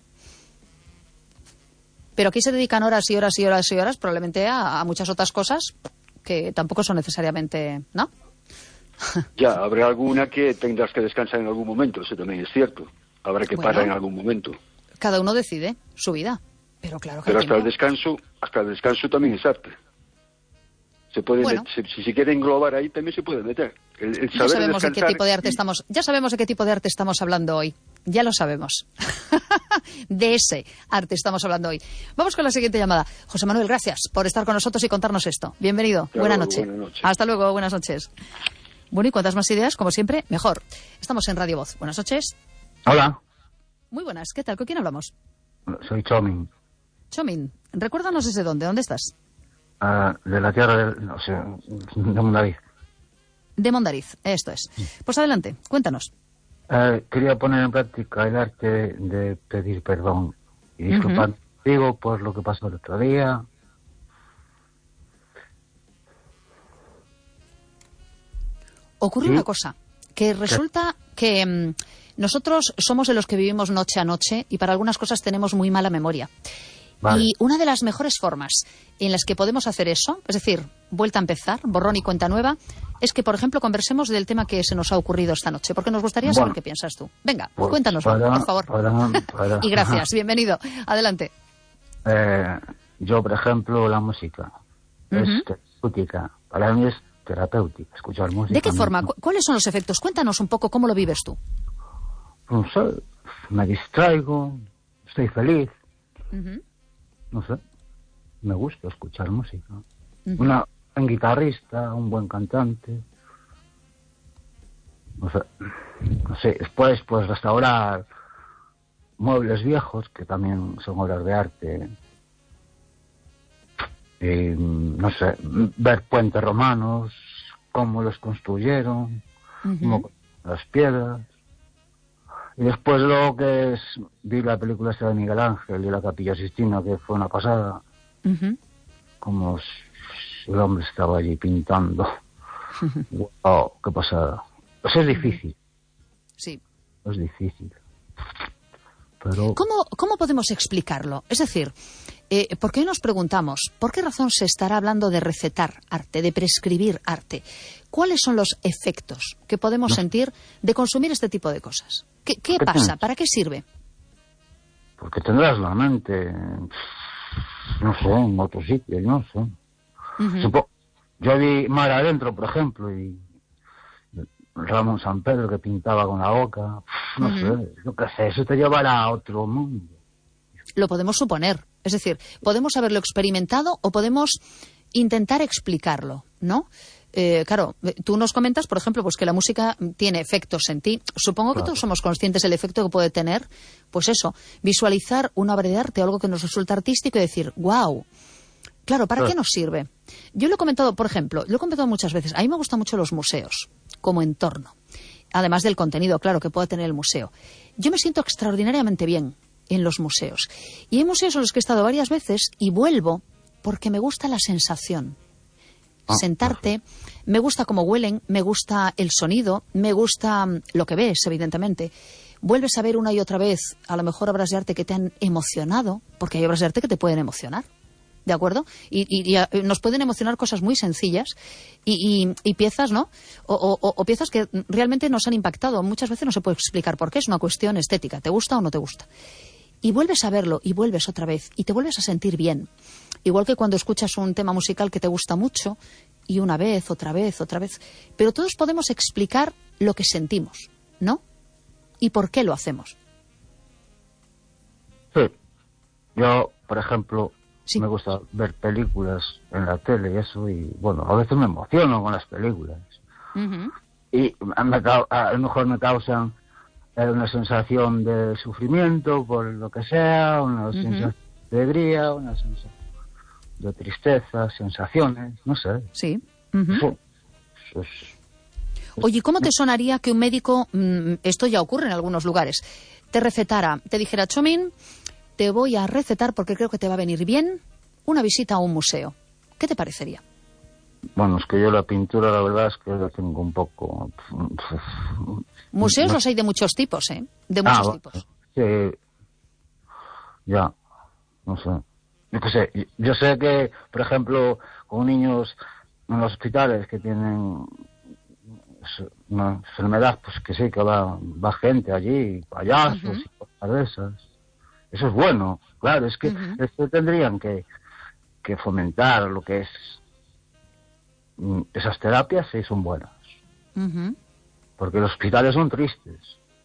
Pero aquí se dedican horas y horas y horas y horas probablemente a, a muchas otras cosas que tampoco son necesariamente, ¿no? Ya, habrá alguna que tendrás que descansar en algún momento, eso también es cierto. Habrá que Bueno. parar en algún momento. Cada uno decide su vida. Pero claro que Pero hay hasta el tiempo. descanso, hasta el descanso también es arte. Se puede Bueno. met- si, si se quiere englobar ahí también se puede meter. El, el Ya saber sabemos de qué descansar tipo de arte y- estamos, ya sabemos de qué tipo de arte estamos hablando hoy. Ya lo sabemos. De ese arte estamos hablando hoy. Vamos con la siguiente llamada. José Manuel, gracias por estar con nosotros y contarnos esto. Bienvenido. Hasta Buena luego, noche. buena noche. Hasta luego. Buenas noches. Bueno, y cuantas más ideas, como siempre, mejor. Estamos en Radio Voz. Buenas noches. Hola, Muy buenas. ¿Qué tal? ¿Con quién hablamos? soy Chomin, Chomin, recuérdanos desde dónde. ¿Dónde estás? ah, de la tierra del... no sé, de Mondariz. De Mondariz. Esto es. Pues adelante, cuéntanos. Eh, quería poner en práctica el arte de pedir perdón y disculpar contigo por lo que pasó el otro día. Ocurre ¿Sí? una cosa, que resulta que mm, nosotros somos de los que vivimos noche a noche y para algunas cosas tenemos muy mala memoria. Vale. Y una de las mejores formas en las que podemos hacer eso, es decir, vuelta a empezar, borrón y cuenta nueva, es que, por ejemplo, conversemos del tema que se nos ha ocurrido esta noche, porque nos gustaría saber Bueno. qué piensas tú. Venga, Pues cuéntanos, para- por favor. para- para- Y gracias, bienvenido. Adelante. Eh, yo, por ejemplo, la música Ujú. es terapéutica. Para mí es terapéutica, escuchar música. ¿De qué me- forma? ¿Cu- ¿Cuáles son los efectos? Cuéntanos un poco cómo lo vives tú. No sé, me distraigo, estoy feliz, Ujú, no sé. Me gusta escuchar música. ujú. Una, un guitarrista, un buen cantante. No sé, no sé. Después, pues restaurar muebles viejos, que también son obras de arte. Y, no sé, ver puentes romanos, cómo los construyeron, cómo Ujú. las piedras. Y después lo que es, vi la película esta de Miguel Ángel y la Capilla Sistina, que fue una pasada, Ujú. como s- el hombre estaba allí pintando. Wow, qué pasada. Pues es difícil, Sí. es difícil. Pero ¿Cómo, ¿Cómo podemos explicarlo? Es decir, eh, ¿por qué nos preguntamos por qué razón se estará hablando de recetar arte, de prescribir arte? ¿Cuáles son los efectos que podemos No. sentir de consumir este tipo de cosas? ¿Qué, qué ¿Qué pasa? tienes? ¿Para qué sirve? porque tendrás la mente, no sé, en otro sitio, no sé. Ujú. Supo- yo vi Mar Adentro, por ejemplo, y Ramón San Pedro que pintaba con la boca. no Ujú. sé, yo qué sé, eso te llevará a otro mundo. Lo podemos suponer. Es decir, podemos haberlo experimentado o podemos intentar explicarlo, ¿no? Eh, claro, eh, tú nos comentas, por ejemplo, pues que la música tiene efectos en ti. Supongo que Claro. todos somos conscientes del efecto que puede tener, pues eso, visualizar una obra de arte o algo que nos resulta artístico y decir, wow. Claro, ¿para Claro. qué nos sirve? Yo lo he comentado, por ejemplo, lo he comentado muchas veces. A mí me gustan mucho los museos como entorno, además del contenido, claro, que pueda tener el museo. Yo me siento extraordinariamente bien en los museos. Y hay museos en los que he estado varias veces y vuelvo porque me gusta la sensación. Ah, Sentarte, me gusta cómo huelen, me gusta el sonido, me gusta mm, lo que ves, evidentemente. Vuelves a ver una y otra vez, a lo mejor obras de arte que te han emocionado, porque hay obras de arte que te pueden emocionar, ¿de acuerdo? Y, y- y, eh, nos pueden emocionar cosas muy sencillas y, y- y piezas, ¿no? O, o- o piezas que realmente nos han impactado. Muchas veces no se puede explicar por qué, es una cuestión estética, ¿te gusta o no te gusta? Y vuelves a verlo y vuelves otra vez y te vuelves a sentir bien. Igual que cuando escuchas un tema musical que te gusta mucho y una vez, otra vez, otra vez. Pero todos podemos explicar lo que sentimos, ¿no? Y por qué lo hacemos. Sí. Yo, por ejemplo, Sí. me gusta ver películas en la tele y eso, y bueno, a veces me emociono con las películas. Ujú. Y me cau- a lo mejor me causan eh, una sensación de sufrimiento por lo que sea, una Ujú. sensación de alegría, una sensación de tristeza, sensaciones, no sé. Sí. Ujú. Eso- eso es- Oye, ¿cómo te sonaría que un médico, mm, esto ya ocurre en algunos lugares, te recetara, te dijera, Chomín, te voy a recetar porque creo que te va a venir bien una visita a un museo? ¿Qué te parecería? Bueno, es que yo la pintura, la verdad es que la tengo un poco... Museos No. los hay de muchos tipos, ¿eh? De Ah, muchos bueno, tipos. sí. Ya, no sé. Yo qué sé, yo sé que, por ejemplo, con niños en los hospitales que tienen una enfermedad, pues que sí, que va, va gente allí, payasos Ujú. y cosas de esas. Eso es bueno, claro, es que Ujú. esto tendrían que, que fomentar lo que es mm, esas terapias, sí, son buenas. Ujú. Porque los hospitales son tristes.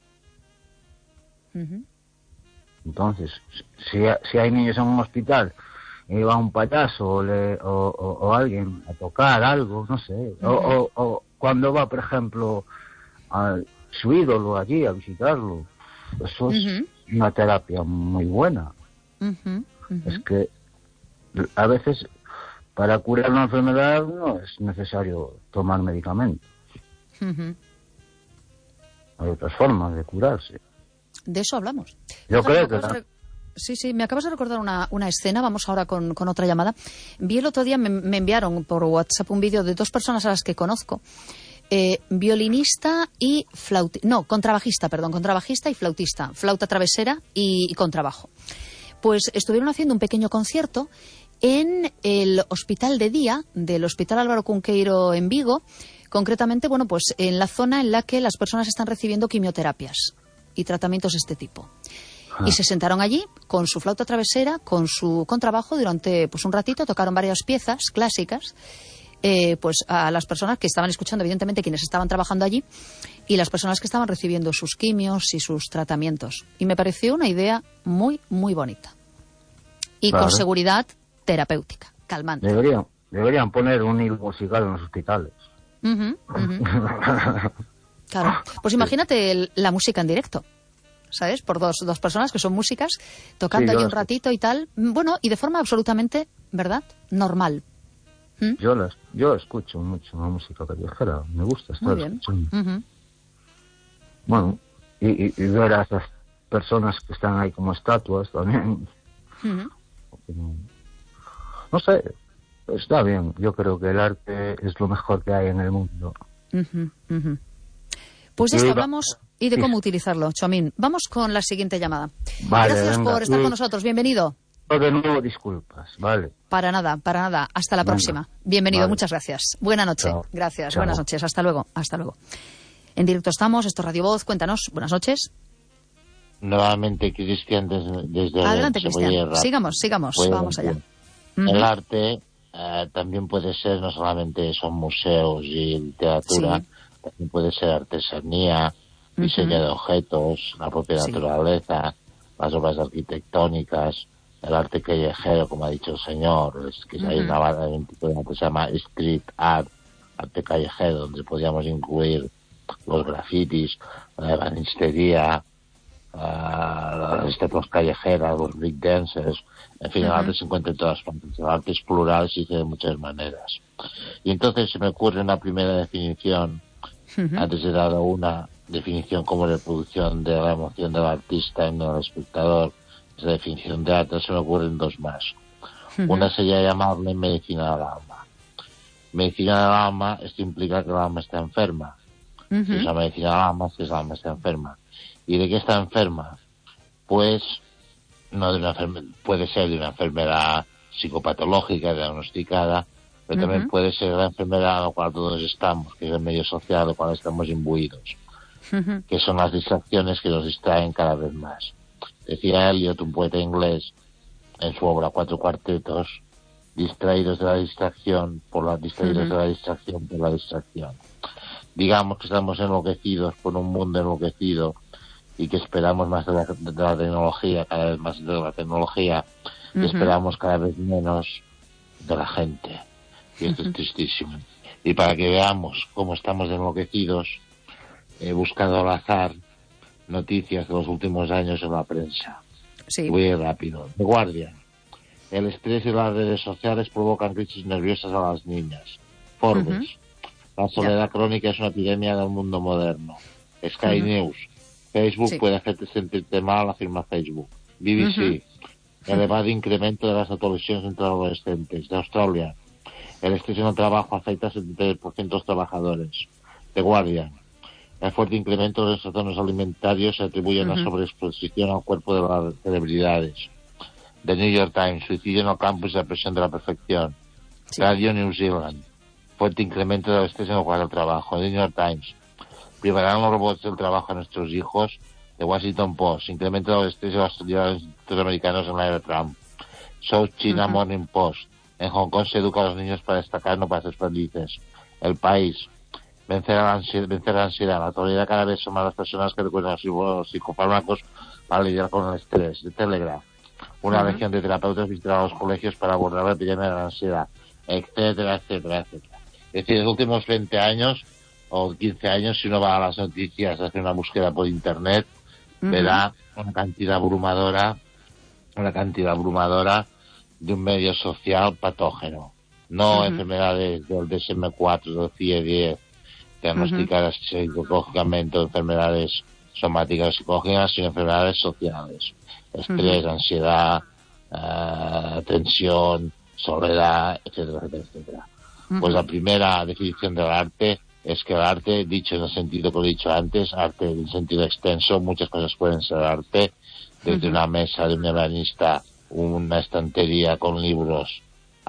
Ujú. Entonces, si, si hay niños en un hospital y va un payaso o, le, o, o, o alguien a tocar algo, no sé, o, o, o cuando va, por ejemplo, a su ídolo allí a visitarlo, eso es Ujú. una terapia muy buena. Ujú. Ujú. Es que a veces para curar una enfermedad no es necesario tomar medicamentos. Ujú. Hay otras formas de curarse. De eso hablamos. Yo Fíjate, creo me que acabas de re- Sí, sí, me acabas de recordar una, una escena, vamos ahora con, con otra llamada. Vi el otro día, me, me enviaron por WhatsApp un vídeo de dos personas a las que conozco, eh, violinista y flautista, no, contrabajista, perdón, contrabajista y flautista, flauta travesera y, y contrabajo. Pues estuvieron haciendo un pequeño concierto en el hospital de día del Hospital Álvaro Cunqueiro en Vigo, concretamente, bueno, pues en la zona en la que las personas están recibiendo quimioterapias y tratamientos de este tipo. Y se sentaron allí con su flauta travesera, con su contrabajo durante pues un ratito, tocaron varias piezas clásicas, eh, pues a las personas que estaban escuchando, evidentemente quienes estaban trabajando allí, y las personas que estaban recibiendo sus quimios y sus tratamientos. Y me pareció una idea muy, muy bonita. Y Claro. con seguridad terapéutica, calmante. Deberían, deberían poner un hilo musical en los hospitales. Ujú, ujú. Claro. Pues imagínate el- la música en directo, ¿sabes? Por dos, dos personas que son músicas, tocando Sí, yo allí la un ratito y tal. Bueno, y de forma absolutamente, ¿verdad? Normal. ¿Mm? Yo las, yo escucho mucho la música callejera, me gusta estar Muy bien. escuchando. Ujú. Bueno, y, y, y ver a esas personas que están ahí como estatuas también. Ujú. No sé, está bien. Yo creo que el arte es lo mejor que hay en el mundo. Ujú, ujú. Pues de Y esto iba- hablamos y de sí. cómo utilizarlo, Chomín. Vamos con la siguiente llamada. Vale, Gracias venga. por estar Y- con nosotros. Bienvenido. De nuevo, disculpas, vale. Para nada, para nada. Hasta la Venga. próxima. Bienvenido, Vale. muchas gracias. Buena noche. Chao. Gracias, Chao. buenas noches. Hasta luego, hasta luego. En directo estamos, esto es Radio Voz. Cuéntanos, buenas noches. Nuevamente, Cristian, desde, desde Adelante, Cristian. Cebollera. Sigamos, sigamos. Pues, Vamos allá. El Ujú. arte eh, también puede ser, no solamente son museos y literatura, Sí. también puede ser artesanía, diseño Ujú. de objetos, la propia Sí. naturaleza, las obras arquitectónicas, el arte callejero, como ha dicho el señor, es que hay Ujú. una banda de un tipo de arte que se llama street art, arte callejero, donde podríamos incluir los grafitis, la ebanistería, uh, las estatuas callejeras, los break dancers, en fin, el Ujú. arte se encuentra en todas partes, el arte es plural y se dice de muchas maneras. Y entonces se me ocurre una primera definición, Ujú. antes de dar una definición como reproducción de la emoción del artista en el espectador, esa definición de arte, se me ocurren dos más. Ujú. Una sería llamarle medicina del alma. Medicina del alma, esto implica que el alma está enferma. Ujú. Si es la medicina del alma, es que el alma está enferma. ¿Y de qué está enferma? Pues no de una enferme- puede ser de una enfermedad psicopatológica diagnosticada, pero también Ujú. puede ser la enfermedad a la cual todos estamos, que es el medio social al cual estamos imbuidos, Ujú. que son las distracciones que nos distraen cada vez más. Decía Eliot, un poeta inglés, en su obra Cuatro Cuartetos, distraídos de la distracción por la distraídos Ujú. de la distracción por la distracción. Digamos que estamos enloquecidos por un mundo enloquecido y que esperamos más de la, de la tecnología, cada vez más de la tecnología, y Ujú. esperamos cada vez menos de la gente. Y esto es tristísimo. Y para que veamos cómo estamos enloquecidos, he buscado al azar noticias de los últimos años en la prensa. Sí. Muy rápido. The Guardian. El estrés y las redes sociales provocan crisis nerviosas a las niñas. Forbes. Ujú. La soledad crónica es una epidemia del mundo moderno. Sky Ujú. News. Facebook Sí. puede hacerte sentirte mal, afirma Facebook. B B C. Ujú. Elevado incremento de las autolesiones entre adolescentes. De Australia. El estrés en el trabajo afecta al setenta y tres por ciento de los trabajadores. The Guardian. El fuerte incremento de los trastornos alimentarios se atribuye a una Ujú. sobreexposición al cuerpo de las celebridades. The New York Times. Suicidio en el campus de la presión de la perfección. Sí. Radio New Zealand. Fuerte incremento del estrés en el lugar de trabajo. The New York Times. ¿Privarán los robots del trabajo a nuestros hijos? The Washington Post. Incremento del estrés de los estudiantes americanos en la era Trump. South China Ujú. Morning Post. En Hong Kong se educa a los niños para destacar, no para ser felices. El País. Vencer la ansiedad. Vencer la ansiedad. La actualidad cada vez son más las personas que recuerdan los psicofármacos para lidiar con el estrés. The Telegraph. Una Ujú. legión de terapeutas visitará los colegios para abordar la epidemia de la ansiedad, etcétera, etcétera, etcétera. Es decir, en los últimos veinte años o quince años, si uno va a las noticias, hace una búsqueda por internet, Ujú. verá una cantidad abrumadora, una cantidad abrumadora de un medio social patógeno. No Ujú. enfermedades del D S M cuatro, del C I E diez, diagnosticadas psicológicamente, o enfermedades somáticas psicológicas, sino enfermedades sociales. Estrés, Ujú. ansiedad, uh, tensión, soledad, etcétera, etcétera, etcétera. Ujú. Pues la primera definición del arte es que el arte, dicho en el sentido que lo he dicho antes, arte en sentido extenso, muchas cosas pueden ser arte, desde Ujú. una mesa de un ebanista, una estantería con libros,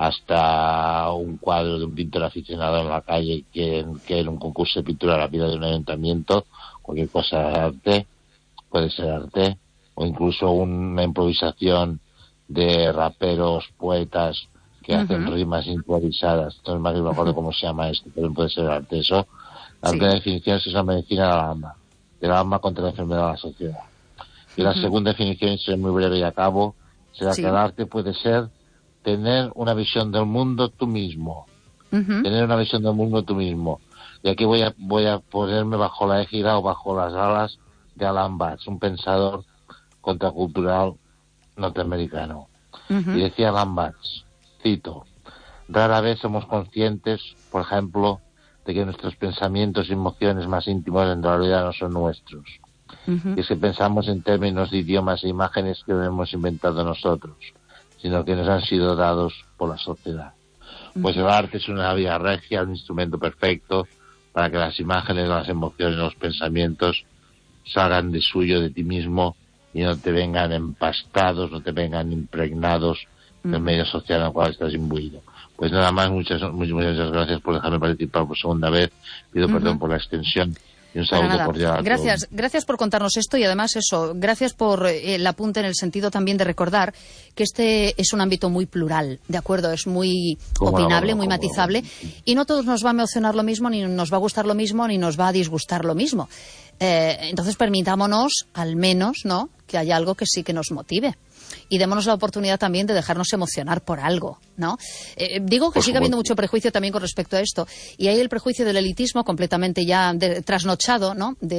hasta un cuadro de un pintor aficionado en la calle que, que en un concurso de pintura la vida de un ayuntamiento, cualquier cosa es arte, puede ser arte, o incluso una improvisación de raperos, poetas que Ujú. hacen rimas improvisadas. Entonces, más que me acuerdo cómo se llama esto, pero puede ser arte eso. La Sí. primera definición es que es la medicina del alma, del alma contra la enfermedad de la sociedad. Y la Ujú. segunda definición, y seré muy breve y acabo, será Sí. que el arte puede ser tener una visión del mundo tú mismo, Ujú. tener una visión del mundo tú mismo. Y aquí voy a, voy a ponerme bajo la égida o bajo las alas de Alan Watts, un pensador contracultural norteamericano. Ujú. Y decía Alan Watts, cito, rara vez somos conscientes, por ejemplo, de que nuestros pensamientos y emociones más íntimos en realidad no son nuestros. Ujú. Y es que pensamos en términos de idiomas e imágenes que no hemos inventado nosotros, sino que nos han sido dados por la sociedad. Pues el arte es una vía regia, un instrumento perfecto para que las imágenes, las emociones, los pensamientos salgan de suyo, de ti mismo, y no te vengan empastados, no te vengan impregnados del medio social en el cual estás imbuido. Pues nada más, muchas, muchas, muchas gracias por dejarme participar por segunda vez. Pido Ujú. perdón por la extensión y un Para saludo nada. cordial a todos. Gracias, gracias por contarnos esto y además eso, gracias por eh, el apunte en el sentido también de recordar que este es un ámbito muy plural, ¿de acuerdo? Es muy Cómo no, opinable, cómo no, muy cómo no. matizable y no todos nos va a emocionar lo mismo, ni nos va a gustar lo mismo, ni nos va a disgustar lo mismo. Eh, entonces permitámonos, al menos, ¿no?, que haya algo que sí que nos motive. Y démonos la oportunidad también de dejarnos emocionar por algo, ¿no? Eh, digo que Por sigue habiendo supuesto. mucho prejuicio también con respecto a esto. Y hay el prejuicio del elitismo completamente ya de- trasnochado, ¿no?, de